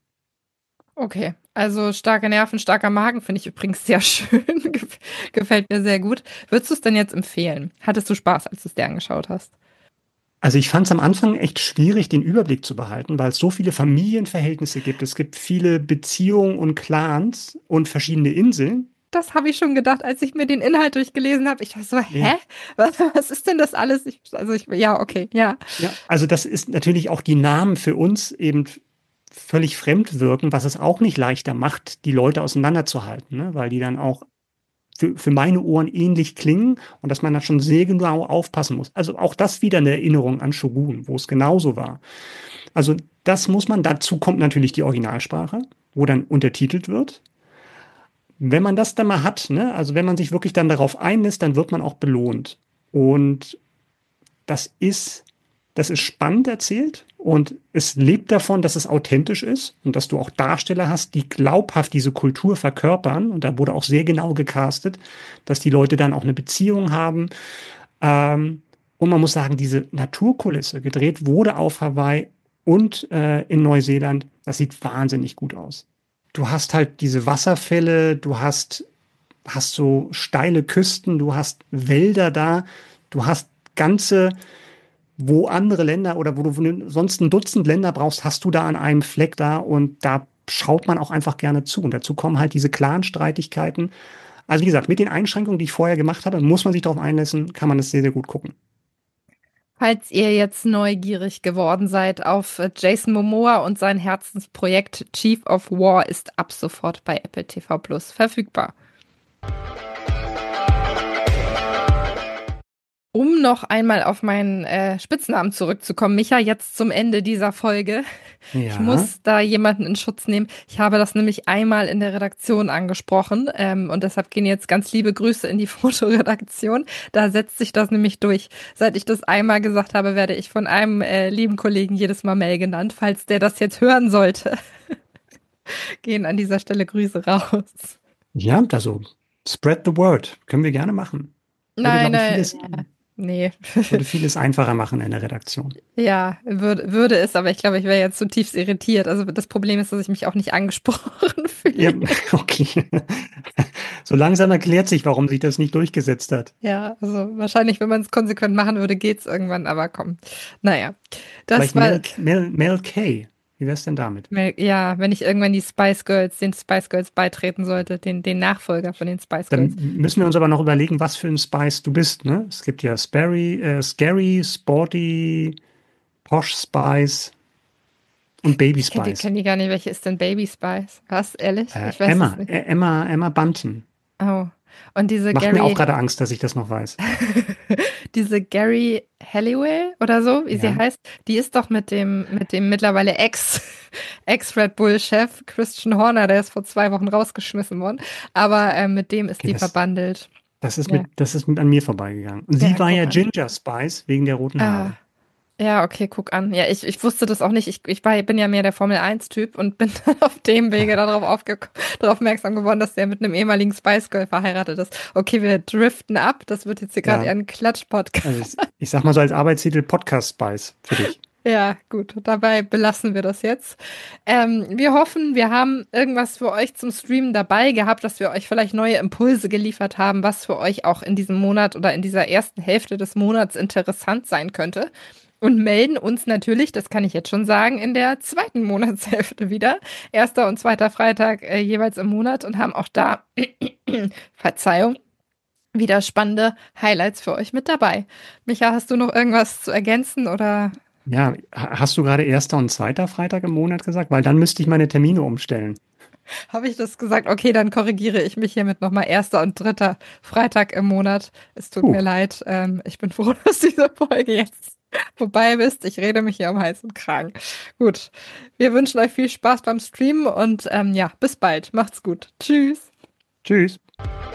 Okay, also starke Nerven, starker Magen finde ich übrigens sehr schön. Gef- Gefällt mir sehr gut. Würdest du es denn jetzt empfehlen? Hattest du Spaß, als du es dir angeschaut hast? Also ich fand es am Anfang echt schwierig, den Überblick zu behalten, weil es so viele Familienverhältnisse gibt. Es gibt viele Beziehungen und Clans und verschiedene Inseln. Das habe ich schon gedacht, als ich mir den Inhalt durchgelesen habe. Ich dachte so, hä? Ja. Was, was ist denn das alles? Ich, also ich, ja, okay, ja. Ja, also das ist natürlich auch die Namen für uns eben völlig fremd wirken, was es auch nicht leichter macht, die Leute auseinanderzuhalten, ne? Weil die dann auch für, für meine Ohren ähnlich klingen und dass man da schon sehr genau aufpassen muss. Also auch das wieder eine Erinnerung an Shogun, wo es genauso war. Also das muss man, dazu kommt natürlich die Originalsprache, wo dann untertitelt wird. Wenn man das dann mal hat, ne, also wenn man sich wirklich dann darauf einlässt, dann wird man auch belohnt. Und das ist, das ist spannend erzählt und es lebt davon, dass es authentisch ist und dass du auch Darsteller hast, die glaubhaft diese Kultur verkörpern. Und da wurde auch sehr genau gecastet, dass die Leute dann auch eine Beziehung haben. Ähm, und man muss sagen, diese Naturkulisse, gedreht wurde auf Hawaii und äh, in Neuseeland, das sieht wahnsinnig gut aus. Du hast halt diese Wasserfälle, du hast, hast so steile Küsten, du hast Wälder da, du hast ganze, wo andere Länder oder wo du sonst ein Dutzend Länder brauchst, hast du da an einem Fleck da und da schaut man auch einfach gerne zu. Und dazu kommen halt diese Clan-Streitigkeiten. Also wie gesagt, mit den Einschränkungen, die ich vorher gemacht habe, muss man sich darauf einlassen, kann man das sehr, sehr gut gucken. Falls ihr jetzt neugierig geworden seid auf äh, Jason Momoa und sein Herzensprojekt Chief of War ist ab sofort bei Apple T V Plus verfügbar. Um noch einmal auf meinen äh, Spitznamen zurückzukommen, Micha, jetzt zum Ende dieser Folge. Ja. Ich muss da jemanden in Schutz nehmen. Ich habe das nämlich einmal in der Redaktion angesprochen ähm, und deshalb gehen jetzt ganz liebe Grüße in die Fotoredaktion. Da setzt sich das nämlich durch. Seit ich das einmal gesagt habe, werde ich von einem äh, lieben Kollegen jedes Mal Mel genannt. Falls der das jetzt hören sollte, gehen an dieser Stelle Grüße raus. Ja, also spread the word. Können wir gerne machen. Würde, Nein, glaub ich, nein. vieles, Nee. würde vieles einfacher machen in der Redaktion. Ja, würde, würde es, aber ich glaube, ich wäre jetzt zutiefst irritiert. Also das Problem ist, dass ich mich auch nicht angesprochen fühle. Ja, okay. So langsam erklärt sich, warum sich das nicht durchgesetzt hat. Ja, also wahrscheinlich, wenn man es konsequent machen würde, geht's irgendwann, aber komm. Naja, das Vielleicht war, Mel, Mel, Mel K. Wie wär's denn damit? ja, wenn ich irgendwann die Spice Girls, den Spice Girls beitreten sollte, den, den Nachfolger von den Spice Girls. Dann müssen wir uns aber noch überlegen, was für ein Spice du bist, ne? Es gibt ja Sperry, äh, Scary, Sporty, Posh Spice und Baby Ich kenne die, Spice. kenn die gar nicht. Welche ist denn Baby Spice? Was, ehrlich? Äh, Ich weiß Emma, es nicht. äh, Emma, Emma Bunton. Oh. Und diese Macht Gary, mir auch gerade Angst, dass ich das noch weiß. diese Gary Halliwell oder so, wie Ja. sie heißt, die ist doch mit dem, mit dem mittlerweile Ex, Ex-Red Bull-Chef Christian Horner, der ist vor zwei Wochen rausgeschmissen worden, aber äh, mit dem ist Okay, die das- verbandelt. Das ist, Ja. mit, das ist mit an mir vorbeigegangen. Und sie Ja, war guck ja an. Ginger Spice wegen der roten Haare. Ah, ja, okay, guck an. Ja, ich, ich wusste das auch nicht. Ich, ich war, bin ja mehr der Formel eins Typ und bin dann auf dem Wege darauf, aufge darauf aufmerksam geworden, dass der mit einem ehemaligen Spice Girl verheiratet ist. Okay, wir driften ab. Das wird jetzt hier gerade Ja. eher ein Klatsch-Podcast. Also ich, ich sag mal so als Arbeitstitel Podcast Spice für dich. Ja, gut, dabei belassen wir das jetzt. Ähm, wir hoffen, wir haben irgendwas für euch zum Streamen dabei gehabt, dass wir euch vielleicht neue Impulse geliefert haben, was für euch auch in diesem Monat oder in dieser ersten Hälfte des Monats interessant sein könnte. Und melden uns natürlich, das kann ich jetzt schon sagen, in der zweiten Monatshälfte wieder. Erster und zweiter Freitag äh, jeweils im Monat und haben auch da, Verzeihung, wieder spannende Highlights für euch mit dabei. Micha, hast du noch irgendwas zu ergänzen oder? Ja, ha- hast du gerade erster und zweiter Freitag im Monat gesagt? Weil dann müsste ich meine Termine umstellen. Habe ich das gesagt? Okay, dann korrigiere ich mich hiermit nochmal. Erster und dritter Freitag im Monat. Es tut Puh. mir leid. Ähm, ich bin froh, dass diese Folge jetzt Wobei, wisst, ich rede mich hier um Hals und Kragen. Gut, wir wünschen euch viel Spaß beim Streamen und ähm, ja, bis bald. Macht's gut. Tschüss. Tschüss.